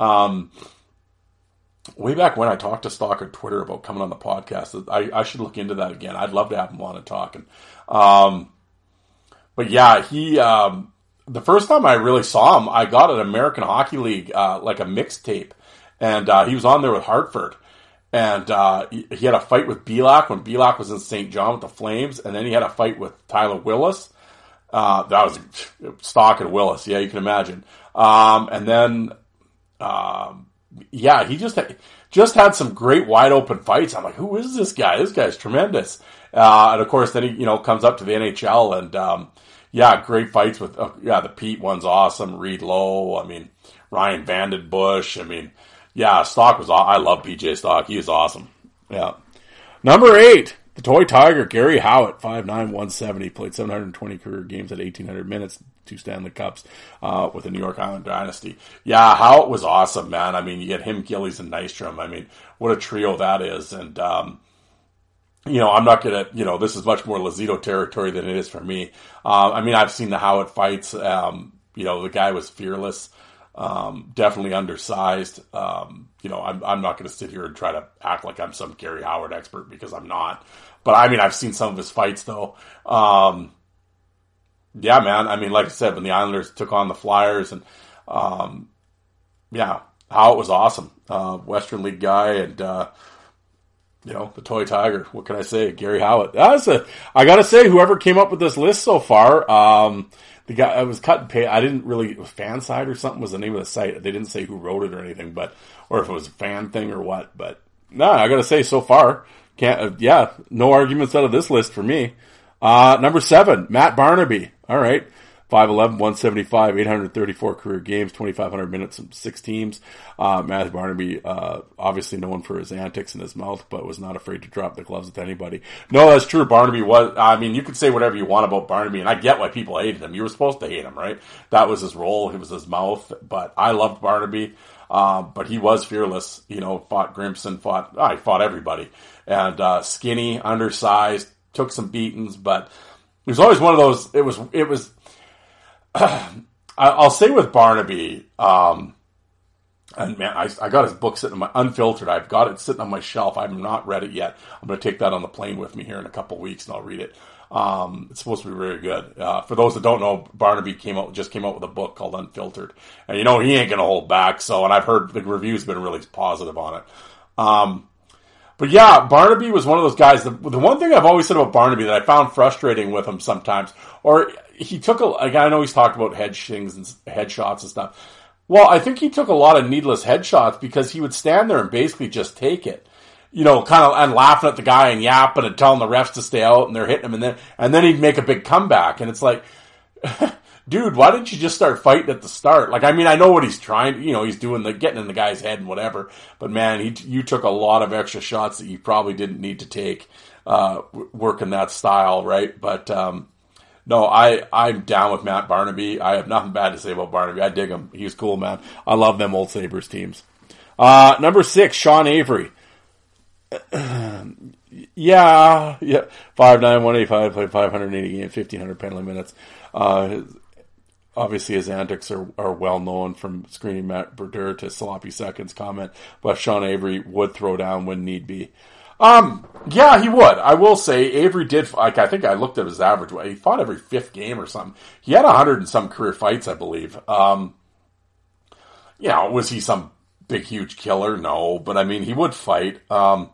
[SPEAKER 3] Way back when I talked to Stock on Twitter about coming on the podcast, I should look into that again. I'd love to have him on and talking. The first time I really saw him, I got an American Hockey League, like a mixtape, and he was on there with Hartford. And he had a fight with Belak when Belak was in St. John with the Flames, and then he had a fight with Tyler Willis. That was Stock and Willis, yeah, you can imagine. He just had some great wide open fights. I'm like, who is this guy? This guy's tremendous. And of course, then he comes up to the NHL and great fights with the Pete one's awesome. Reed Lowe, Ryan Vandenbush. Stock was. I love PJ Stock. He is awesome. Yeah. Number 8, the Toy Tiger, Gary Howitt, 5'9", 170, played 720 career games at 1,800 minutes, 2 Stanley Cups with the New York Island Dynasty. Yeah, Howitt was awesome, man. You get him, Gillies, and Nystrom. What a trio that is. And I'm not gonna. This is much more Lazito territory than it is for me. I've seen the Howitt fights. The guy was fearless. Definitely undersized. I'm not going to sit here and try to act like I'm some Gary Howard expert because I'm not. But I've seen some of his fights though. Man. Like I said, when the Islanders took on the Flyers and, Howitt was awesome. Western League guy and, the Toy Tiger. What can I say? Gary Howitt. I gotta say, whoever came up with this list so far, the guy, I was cut and paste. I didn't really, Fanside or something was the name of the site. They didn't say who wrote it or anything, or if it was a fan thing or what. But no, I gotta say, so far, no arguments out of this list for me. Number 7, Matt Barnaby. All right. 5'11", 175, 834 career games, 2,500 minutes, 6 teams. Matt Barnaby, obviously known for his antics in his mouth, but was not afraid to drop the gloves with anybody. No, that's true. Barnaby was, you could say whatever you want about Barnaby, and I get why people hated him. You were supposed to hate him, right? That was his role. It was his mouth, but I loved Barnaby. But he was fearless, fought Grimson, he fought everybody. And, skinny, undersized, took some beatings, but was always one of those. It was. I'll say with Barnaby, and man, I got his book sitting on my Unfiltered. I've got it sitting on my shelf. I've not read it yet. I'm going to take that on the plane with me here in a couple of weeks, and I'll read it. It's supposed to be very good. For those that don't know, Barnaby just came out with a book called Unfiltered, and he ain't going to hold back. So, and I've heard the reviews been really positive on it. But yeah, Barnaby was one of those guys. The one thing I've always said about Barnaby that I found frustrating with him sometimes, or he took I know he's talked about headshots and stuff. Well, I think he took a lot of needless headshots because he would stand there and basically just take it. Kind of, and laughing at the guy and yapping and telling the refs to stay out, and they're hitting him, and then he'd make a big comeback, and it's like, dude, why didn't you just start fighting at the start? Like, I mean, I know what he's trying, he's doing getting in the guy's head and whatever, but man, you took a lot of extra shots that you probably didn't need to take, working that style, right? But, no, I'm down with Matt Barnaby. I have nothing bad to say about Barnaby. I dig him. He's cool, man. I love them old Sabres teams. Number 6, Sean Avery. Yeah. 5'9", 185, played 580 games, 1,500 penalty minutes. Obviously his antics are well known, from screening Matt Brodeur to sloppy seconds comment, but Sean Avery would throw down when need be. Yeah, he would. I will say Avery did, I think I looked at his average. He fought every 5th game or something. He had 100 and some career fights, I believe. Was he some big, huge killer? No, but I mean, he would fight. I'm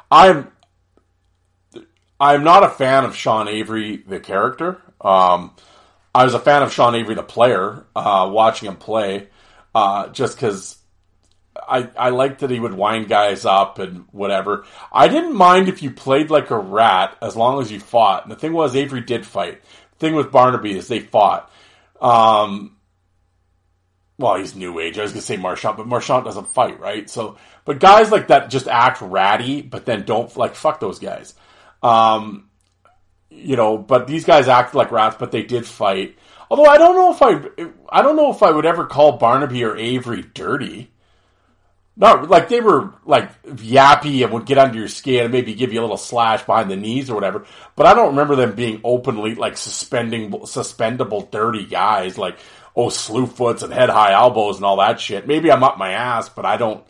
[SPEAKER 3] not a fan of Sean Avery, the character. I was a fan of Sean Avery, the player, watching him play, just because I liked that he would wind guys up and whatever. I didn't mind if you played like a rat as long as you fought. And the thing was, Avery did fight. The thing with Barnaby is they fought. Well, he's new age. I was going to say Marchand, but Marchand doesn't fight, right? So, but guys like that just act ratty, but then don't, fuck those guys. But these guys act like rats, but they did fight. Although I don't know if I would ever call Barnaby or Avery dirty. Not like they were yappy and would get under your skin and maybe give you a little slash behind the knees or whatever. But I don't remember them being openly suspendable dirty guys slew foots and head high elbows and all that shit. Maybe I'm up my ass, but I don't.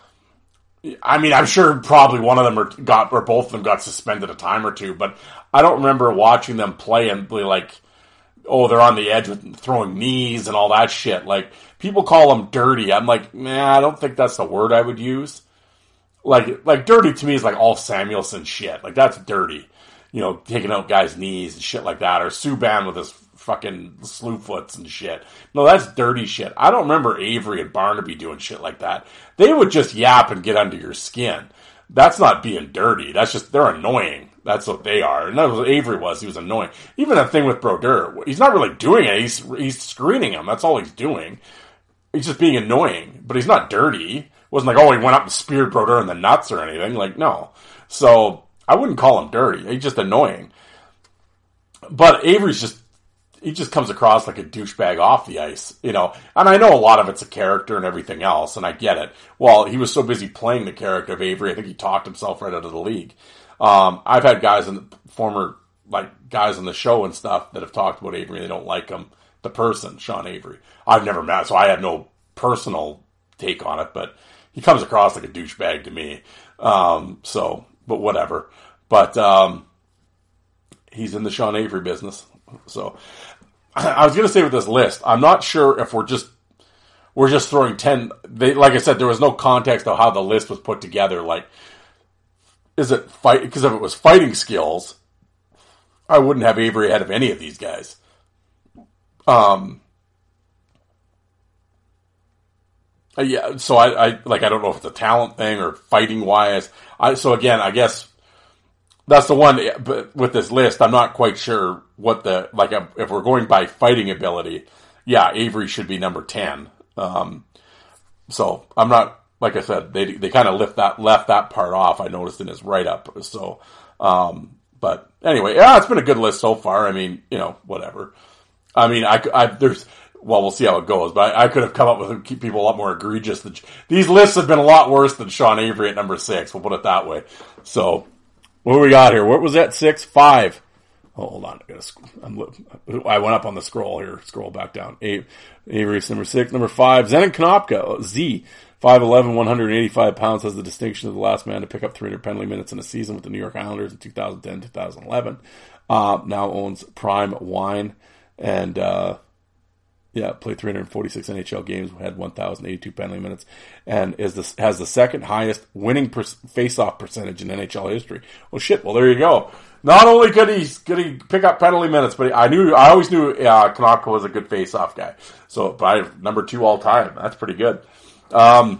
[SPEAKER 3] I mean, I'm sure probably one of them or both of them got suspended a time or two, but I don't remember watching them play and be like, oh, they're on the edge with throwing knees and all that shit. People call them dirty. I'm like, I don't think that's the word I would use. Dirty to me is all Samuelson shit. That's dirty. Taking out guys' knees and shit like that. Or Subban with his fucking slew foots and shit. No, that's dirty shit. I don't remember Avery and Barnaby doing shit like that. They would just yap and get under your skin. That's not being dirty. That's just, they're annoying. That's what they are. And that's what Avery was. He was annoying. Even that thing with Brodeur, he's not really doing it. He's screening him. That's all he's doing. He's just being annoying. But he's not dirty. It wasn't he went up and speared Brodeur in the nuts or anything. No. So, I wouldn't call him dirty. He's just annoying. But Avery's he just comes across like a douchebag off the ice, And I know a lot of it's a character and everything else, and I get it. Well, he was so busy playing the character of Avery, I think he talked himself right out of the league. I've had guys former guys on the show and stuff that have talked about Avery. They don't like him, the person, Sean Avery. I've never met, so I have no personal take on it, but he comes across like a douchebag to me. But whatever. But he's in the Sean Avery business. So I was going to say with this list, I'm not sure if we're just throwing 10. Like I said, there was no context of how the list was put together. Is it fight? Because if it was fighting skills, I wouldn't have Avery ahead of any of these guys. Yeah. So I don't know if it's a talent thing or fighting wise. So again, I guess that's the one. But with this list, I'm not quite sure what if we're going by fighting ability. Yeah, Avery should be number 10. So I'm not. Like I said, they kind of left that part off. I noticed in his write up. So, but anyway, yeah, it's been a good list so far. I mean, whatever. I mean, we'll see how it goes. But I could have come up with people a lot more egregious. These lists have been a lot worse than Sean Avery at number 6. We'll put it that way. So, what do we got here? What was that? 6, 5. Oh, hold on. I went up on the scroll here. Scroll back down. Avery's number 6. Number 5, Zenon Konopka. Z. 5'11", 185 pounds, has the distinction of the last man to pick up 300 penalty minutes in a season with the New York Islanders in 2010-2011. Now owns Prime Wine. And, played 346 NHL games, had 1,082 penalty minutes, and has the second highest winning face-off percentage in NHL history. Well, shit. Well, there you go. Not only could he pick up penalty minutes, but I always knew Konopka was a good face-off guy. So, but number 2 all time. That's pretty good. And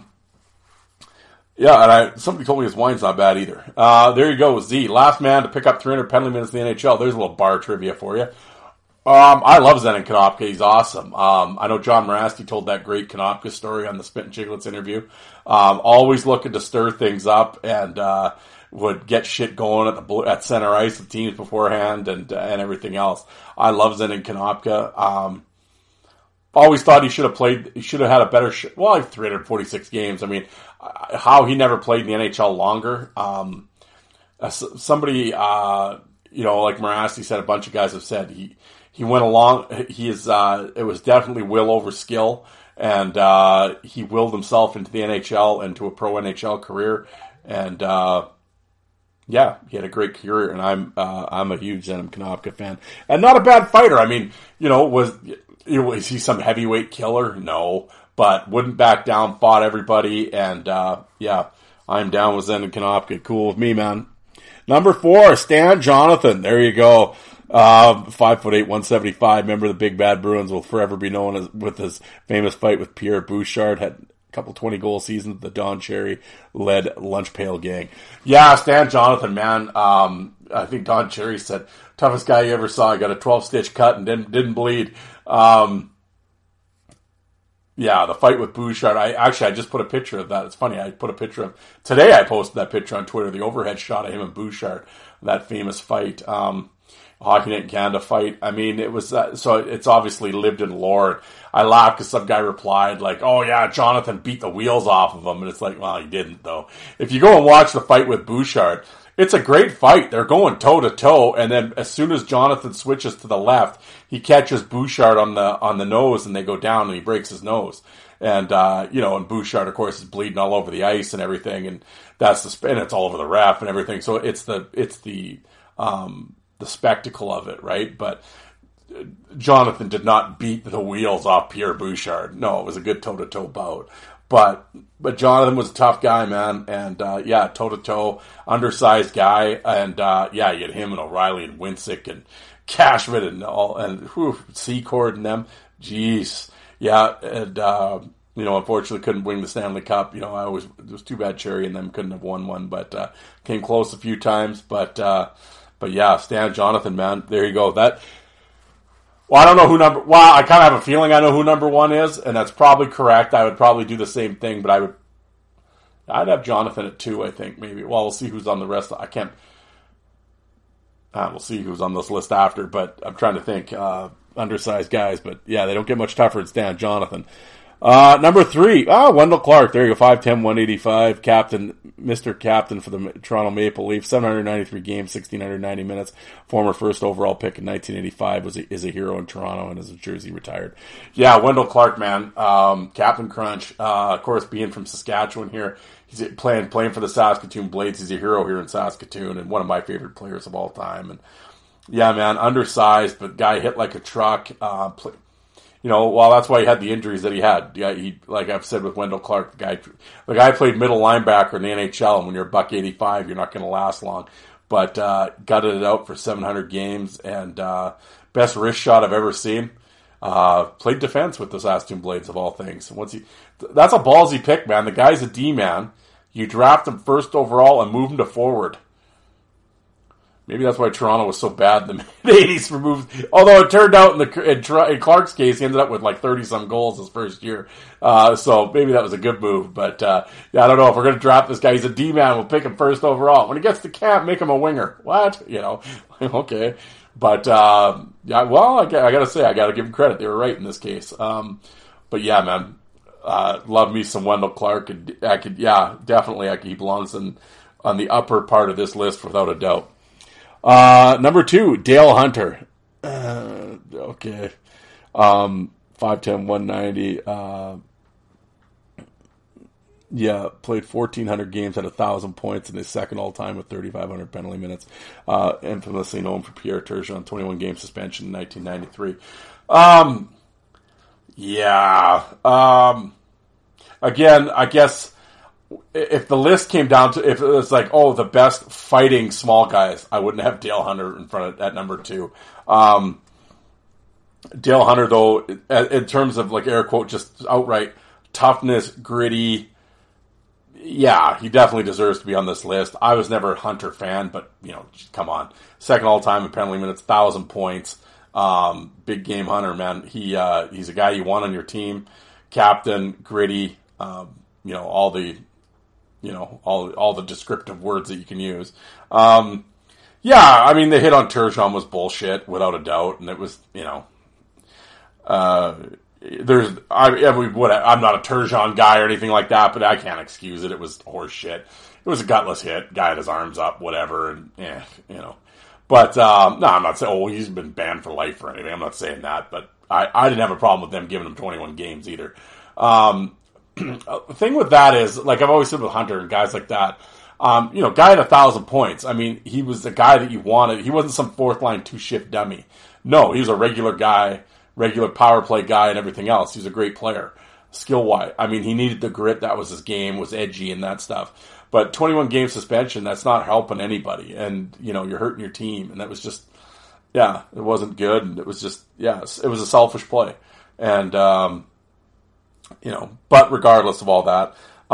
[SPEAKER 3] somebody told me his wine's not bad either. There you go, Z. Last man to pick up 300 penalty minutes in the NHL. There's a little bar trivia for you. I love Zenon Konopka. He's awesome. I know John Morasti told that great Konopka story on the Spit and Chicklets interview. Always looking to stir things up and would get shit going at center ice with teams beforehand and everything else. I love Zenon Konopka. Always thought he should have had a better. 346 games. I mean, how he never played in the NHL longer. Somebody, like Morasti said, a bunch of guys have said he went along. It was definitely will over skill, and he willed himself into the NHL and to a pro NHL career, and he had a great career. And I'm a huge Zenon Konopka fan, and not a bad fighter. I mean, is he some heavyweight killer? No, but wouldn't back down, fought everybody, and I'm down with Zenon Konopka. Cool with me, man. Number 4, Stan Jonathan. There you go. 5'8", 175, member of the Big Bad Bruins, will forever be known as with his famous fight with Pierre Bouchard. Had a couple 20-goal seasons with the Don Cherry-led Lunch Pail Gang. Yeah, Stan Jonathan, man. I think Don Cherry said, toughest guy you ever saw. He got a 12-stitch cut and didn't bleed. The fight with Bouchard. I just put a picture of that. It's funny. I put a picture of today. I posted that picture on Twitter. The overhead shot of him and Bouchard, that famous fight, Hockey Night in Canada fight. I mean, it was so it's obviously lived in lore. I laughed because some guy replied like, "Oh yeah, Jonathan beat the wheels off of him," and it's like, well, he didn't though. If you go and watch the fight with Bouchard, it's a great fight. They're going toe to toe, and then as soon as Jonathan switches to the left, he catches Bouchard on the nose, and they go down, and he breaks his nose. And and Bouchard, of course, is bleeding all over the ice and everything, and that's the spin. It's all over the ref and everything. So it's the spectacle of it, right? But Jonathan did not beat the wheels off Pierre Bouchard. No, it was a good toe to toe bout. But Jonathan was a tough guy, man, and toe to toe, undersized guy, and you had him and O'Reilly and Winsick and Cashman and all, and Secord and them. Jeez, and unfortunately couldn't win the Stanley Cup. It was too bad Cherry and them couldn't have won one, but came close a few times. But Stan Jonathan, man, there you go. I don't know who I kind of have a feeling I know who number 1 is, and that's probably correct. I would probably do the same thing, but I'd have Jonathan at 2, I think, maybe. Well, we'll see who's on the rest. We'll see who's on this list after, but I'm trying to think, undersized guys, but yeah, they don't get much tougher than Stan Jonathan. Number 3, Wendell Clark. There you go, 5'10", 185, Mr. Captain for the Toronto Maple Leafs, 793 games, 1,690 minutes, former first overall pick in 1985, is a hero in Toronto and is a jersey retired. Yeah, Wendell Clark, man, Captain Crunch, of course, being from Saskatchewan here, he's playing for the Saskatoon Blades, he's a hero here in Saskatoon, and one of my favorite players of all time, and yeah, man, undersized, but guy hit like a truck, that's why he had the injuries that he had. Yeah, like I've said with Wendell Clark, the guy played middle linebacker in the NHL, and when you're $185, you're not going to last long. But gutted it out for 700 games, and best wrist shot I've ever seen. Played defense with the Saskatoon Blades of all things. That's a ballsy pick, man. The guy's a D-man. You draft him first overall and move him to forward. Maybe that's why Toronto was so bad in the mid-'80s. Although it turned out in Clark's case, he ended up with like 30-some goals his first year. So maybe that was a good move. But I don't know if we're going to draft this guy. He's a D-man. We'll pick him first overall. When he gets to camp, make him a winger. What? Okay. But I got to say, I got to give him credit. They were right in this case. But yeah, man, love me some Wendell Clark. And definitely he belongs on the upper part of this list without a doubt. Number 2, Dale Hunter. Okay. 5'10", 190. Played 1,400 games, had 1,000 points, and his second all-time with 3,500 penalty minutes. Infamously known for Pierre Turgeon, 21-game suspension in 1993. Again, I guess if the list came down to, if it was like, the best fighting small guys, I wouldn't have Dale Hunter in front of at number 2. Dale Hunter, though, in terms of, like, air quote, just outright toughness, gritty, yeah, he definitely deserves to be on this list. I was never a Hunter fan, but, come on. Second all-time in penalty minutes, 1,000 points. Big game Hunter, man. He's a guy you want on your team. Captain, gritty, all the descriptive words that you can use. The hit on Turgeon was bullshit, without a doubt, and it was, I'm not a Turgeon guy or anything like that, but I can't excuse it. It was horse shit. It was a gutless hit. Guy had his arms up, whatever, and But I'm not saying he's been banned for life or anything. I'm not saying that, but I didn't have a problem with them giving him 21 games either. The thing with that is, like I've always said with Hunter and guys like that, guy had 1,000 points. I mean, he was the guy that you wanted. He wasn't some fourth line 2-shift dummy. No, he was a regular guy. Regular power play guy and everything else. He's a great player, skill-wise. I mean, he needed the grit. That was his game, was edgy and that stuff. But 21-game suspension, that's not helping anybody. And, you're hurting your team. And that was just, it wasn't good. And it was just, it was a selfish play. And, but regardless of all that,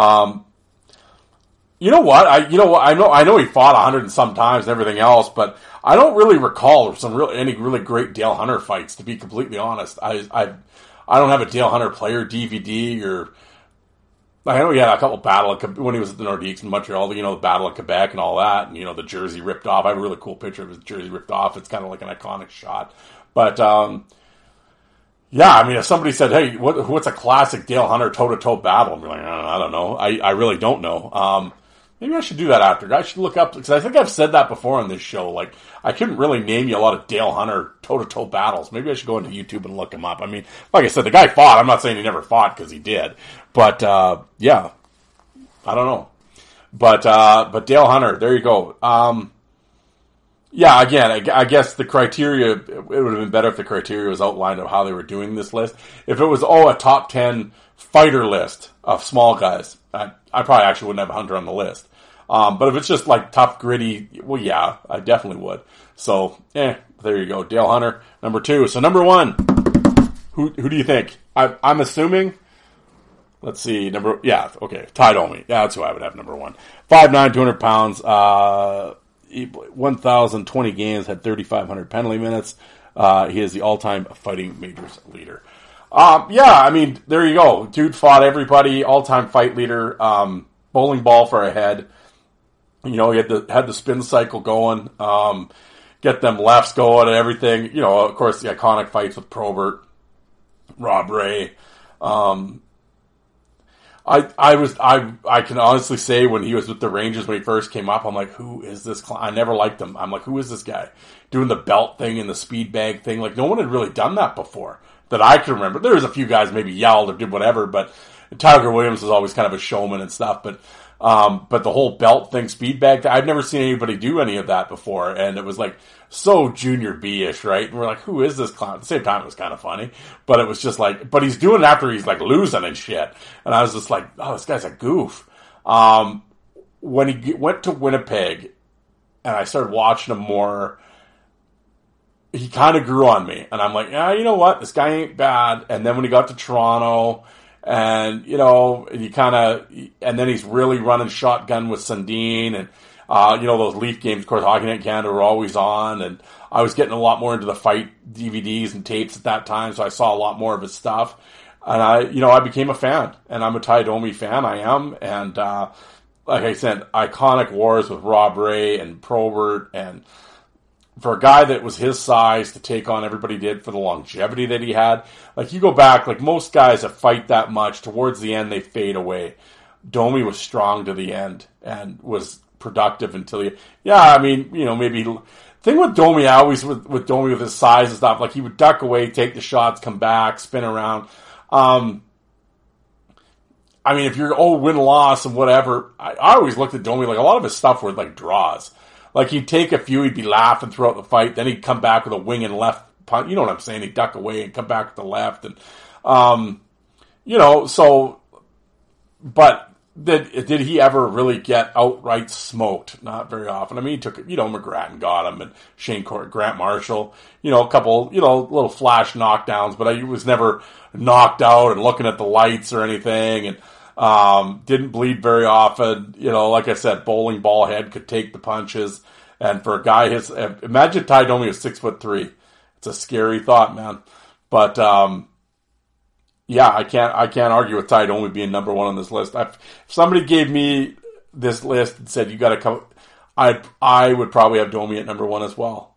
[SPEAKER 3] I know he fought 100 and some times and everything else, but I don't really recall any really great Dale Hunter fights, to be completely honest. I don't have a Dale Hunter player DVD, or I know he had a couple when he was at the Nordiques in Montreal, the Battle of Quebec and all that, and the jersey ripped off. I have a really cool picture of his jersey ripped off. It's kind of like an iconic shot. But if somebody said, "Hey, what's a classic Dale Hunter toe-to-toe battle?" I'm like, I don't know. I really don't know. Maybe I should do that after. I should look up, because I think I've said that before on this show. Like, I couldn't really name you a lot of Dale Hunter toe-to-toe battles. Maybe I should go into YouTube and look him up. I mean, like I said, the guy fought. I'm not saying he never fought, because he did. But, I don't know. But Dale Hunter, there you go. Again, I guess the criteria, it would have been better if the criteria was outlined of how they were doing this list. If it was, a top 10 fighter list of small guys, I probably actually wouldn't have Hunter on the list. But if it's just like tough, gritty, well, yeah, I definitely would. So, there you go. Dale Hunter, number 2. So number 1, who do you think? I'm assuming, let's see, Ty Domi. Yeah, that's who I would have number 1. 5'9", 200 pounds, 1,020 games, had 3,500 penalty minutes. He is the all-time fighting majors leader. There you go. Dude fought everybody, all-time fight leader, bowling ball for a head. He had the spin cycle going, get them lefts going and everything. Of course, the iconic fights with Probert, Rob Ray. I can honestly say when he was with the Rangers, when he first came up, I'm like, who is this? I never liked him. I'm like, who is this guy? Doing the belt thing and the speed bag thing. Like, no one had really done that before that I can remember. There was a few guys maybe yelled or did whatever, but Tiger Williams was always kind of a showman and stuff. But the whole belt thing, speed bag thing, I've never seen anybody do any of that before. And it was like so junior B-ish, right? And we're like, who is this clown? At the same time, it was kind of funny, but it was just like, but he's doing it after he's like losing and shit. And I was just like, oh, this guy's a goof. When he went to Winnipeg and I started watching him more, he kind of grew on me. And I'm like, yeah, you know what? This guy ain't bad. And then when he got to Toronto, and, and then he's really running shotgun with Sundin, and, those Leaf games, of course, Hockey Night in Canada were always on, and I was getting a lot more into the fight DVDs and tapes at that time, so I saw a lot more of his stuff. And I became a fan, and I'm a Ty Domi fan, I am, and, like I said, iconic wars with Rob Ray and Probert, and for a guy that was his size to take on everybody did, for the longevity that he had. Like, you go back, like most guys that fight that much, towards the end they fade away. Domi was strong to the end and was productive until you. Yeah, I mean, maybe. Thing with Domi, I always with Domi with his size and stuff, like he would duck away, take the shots, come back, spin around. I mean, if you're win-loss and whatever, I always looked at Domi like a lot of his stuff were like draws. Like he'd take a few, he'd be laughing throughout the fight, then he'd come back with a wing and left punch. You know what I'm saying? He'd duck away and come back with the left, and so. But did he ever really get outright smoked? Not very often. I mean, he took, McGrattan got him, and Grant Marshall, a couple, little flash knockdowns, but he was never knocked out and looking at the lights or anything, and didn't bleed very often. Like I said, bowling ball head, could take the punches, and for a guy imagine Ty Domi was 6'3". It's a scary thought, man. But yeah, I can't argue with Ty Domi being number one on this list. If somebody gave me this list and said you got to come, I would probably have Domi at number one as well.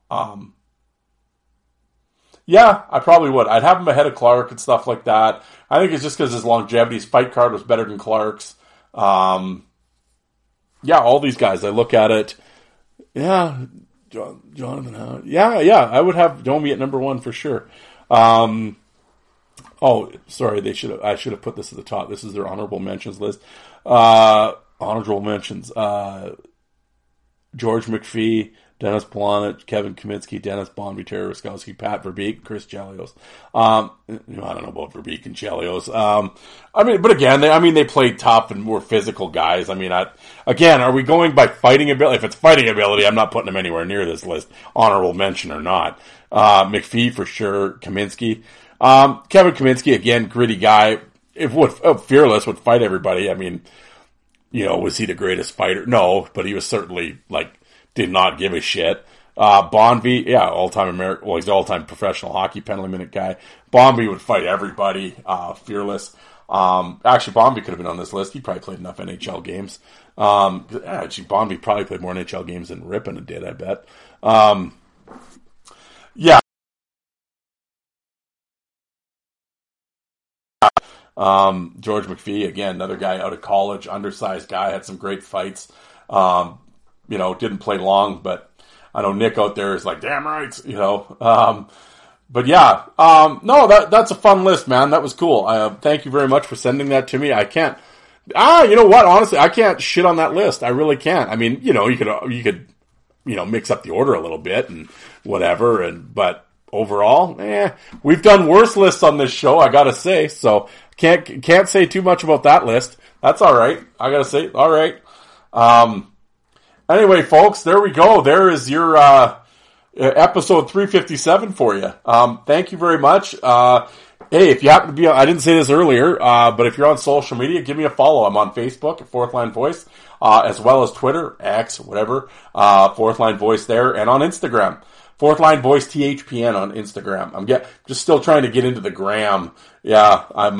[SPEAKER 3] Yeah, I probably would. I'd have him ahead of Clark and stuff like that. I think it's just because his longevity, his fight card was better than Clark's. Yeah, all these guys, I look at it. Yeah, Jonathan Howard. Yeah, I would have Domi at number one for sure. Oh, sorry, I should have put this at the top. This is their honorable mentions list. Honorable mentions. George McPhee, Dennis Polonich, Kevin Kaminsky, Dennis Bonvie, Terry Ruskowski, Pat Verbeek, Chris Chelios. I don't know about Verbeek and Chelios. But again, they played tough and were physical guys. I mean, again, are we going by fighting ability? If it's fighting ability, I'm not putting them anywhere near this list, honorable mention or not. McPhee for sure, Kaminsky. Kevin Kaminsky, again, gritty guy. Fearless, would fight everybody. I mean, was he the greatest fighter? No, but he was certainly, did not give a shit. Bonvie, yeah, all-time American, he's an all-time professional hockey penalty minute guy. Bonvie would fight everybody, fearless. Actually, Bonvie could have been on this list. He probably played enough NHL games. Actually, Bonvie probably played more NHL games than Rippon did, I bet. Yeah. George McPhee, again, another guy out of college, undersized guy, had some great fights. Didn't play long, but I know Nick out there is like, damn right, but yeah, that's a fun list, man. That was cool. Thank you very much for sending that to me. I can't, you know what? Honestly, I can't shit on that list. I really can't. I mean, you could, mix up the order a little bit and whatever, but overall, we've done worse lists on this show, I gotta say, so can't say too much about that list. That's alright. I gotta say, alright. Anyway, folks, there we go. There is your, episode 357 for you. Thank you very much. Hey, if you happen to be on, I didn't say this earlier, but if you're on social media, give me a follow. I'm on Facebook at Fourth Line Voice, as well as Twitter, X, whatever, Fourth Line Voice there, and on Instagram. Fourth Line Voice THPN on Instagram. I'm just still trying to get into the gram. Yeah, I'm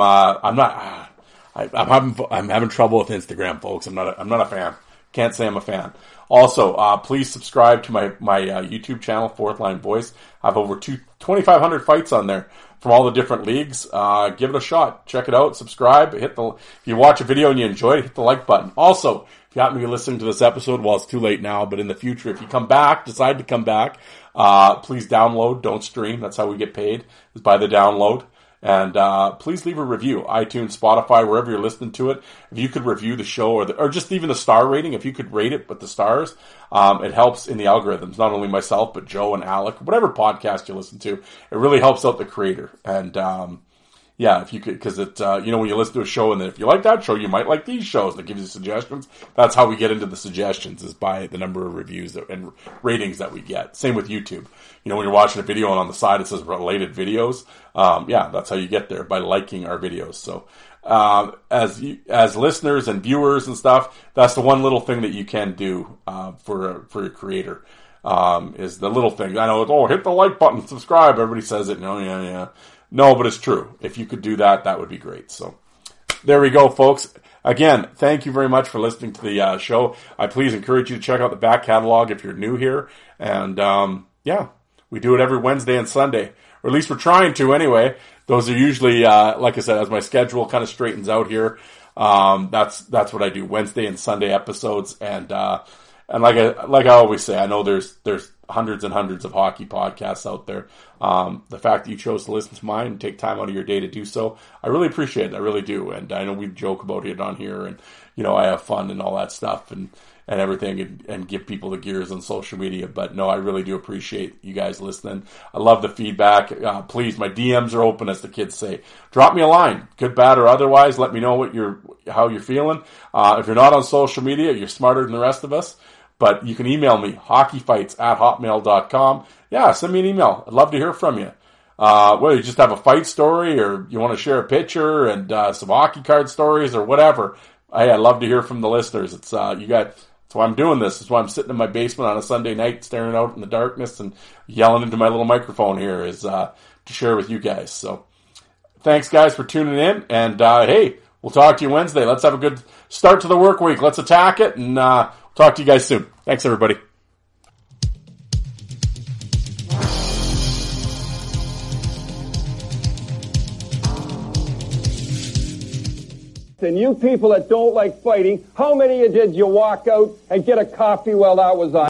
[SPEAKER 3] having trouble with Instagram, folks. I'm not a fan. Can't say I'm a fan. Also, please subscribe to my YouTube channel, Fourth Line Voice. I have over 2,500 fights on there from all the different leagues. Give it a shot. Check it out. Subscribe. If you watch a video and you enjoy it, hit the like button. Also, if you happen to be listening to this episode, well, it's too late now, but in the future, if you decide to come back, please download, don't stream. That's how we get paid, is by the download. And please leave a review. iTunes, Spotify, wherever you're listening to it. If you could review the show or just even the star rating, if you could rate it with the stars, it helps in the algorithms. Not only myself, but Joe and Alec, whatever podcast you listen to. It really helps out the creator. And yeah, if you could, because it, when you listen to a show and then if you like that show, you might like these shows, and it gives you suggestions. That's how we get into the suggestions, is by the number of reviews and ratings that we get. Same with YouTube. When you're watching a video and on the side it says related videos, yeah, that's how you get there, by liking our videos. So, as listeners and viewers and stuff, that's the one little thing that you can do, for your creator, is the little thing. I know, hit the like button, subscribe, everybody says it, yeah. No, but it's true. If you could do that, that would be great. So, there we go, folks. Again, thank you very much for listening to the show. I please encourage you to check out the back catalog if you're new here. And, yeah, we do it every Wednesday and Sunday. Or at least we're trying to anyway. Those are usually, like I said, as my schedule kind of straightens out here, that's what I do, Wednesday and Sunday episodes. And And like I always say, I know there's hundreds and hundreds of hockey podcasts out there. The fact that you chose to listen to mine and take time out of your day to do so, I really appreciate it. I really do. And I know we joke about it on here, and I have fun and all that stuff and everything, and give people the gears on social media. But no, I really do appreciate you guys listening. I love the feedback. Please, my DMs are open, as the kids say. Drop me a line, good, bad, or otherwise. Let me know how you're feeling. If you're not on social media, you're smarter than the rest of us. But you can email me, hockeyfights@hotmail.com. Yeah, send me an email. I'd love to hear from you. Whether you just have a fight story or you want to share a picture and some hockey card stories or whatever. I'd love to hear from the listeners. That's why I'm doing this. That's why I'm sitting in my basement on a Sunday night staring out in the darkness and yelling into my little microphone here is to share with you guys. So thanks, guys, for tuning in. And, hey, we'll talk to you Wednesday. Let's have a good start to the work week. Let's attack it, and talk to you guys soon. Thanks, everybody.
[SPEAKER 6] And you people that don't like fighting, how many of you did you walk out and get a coffee while that was on?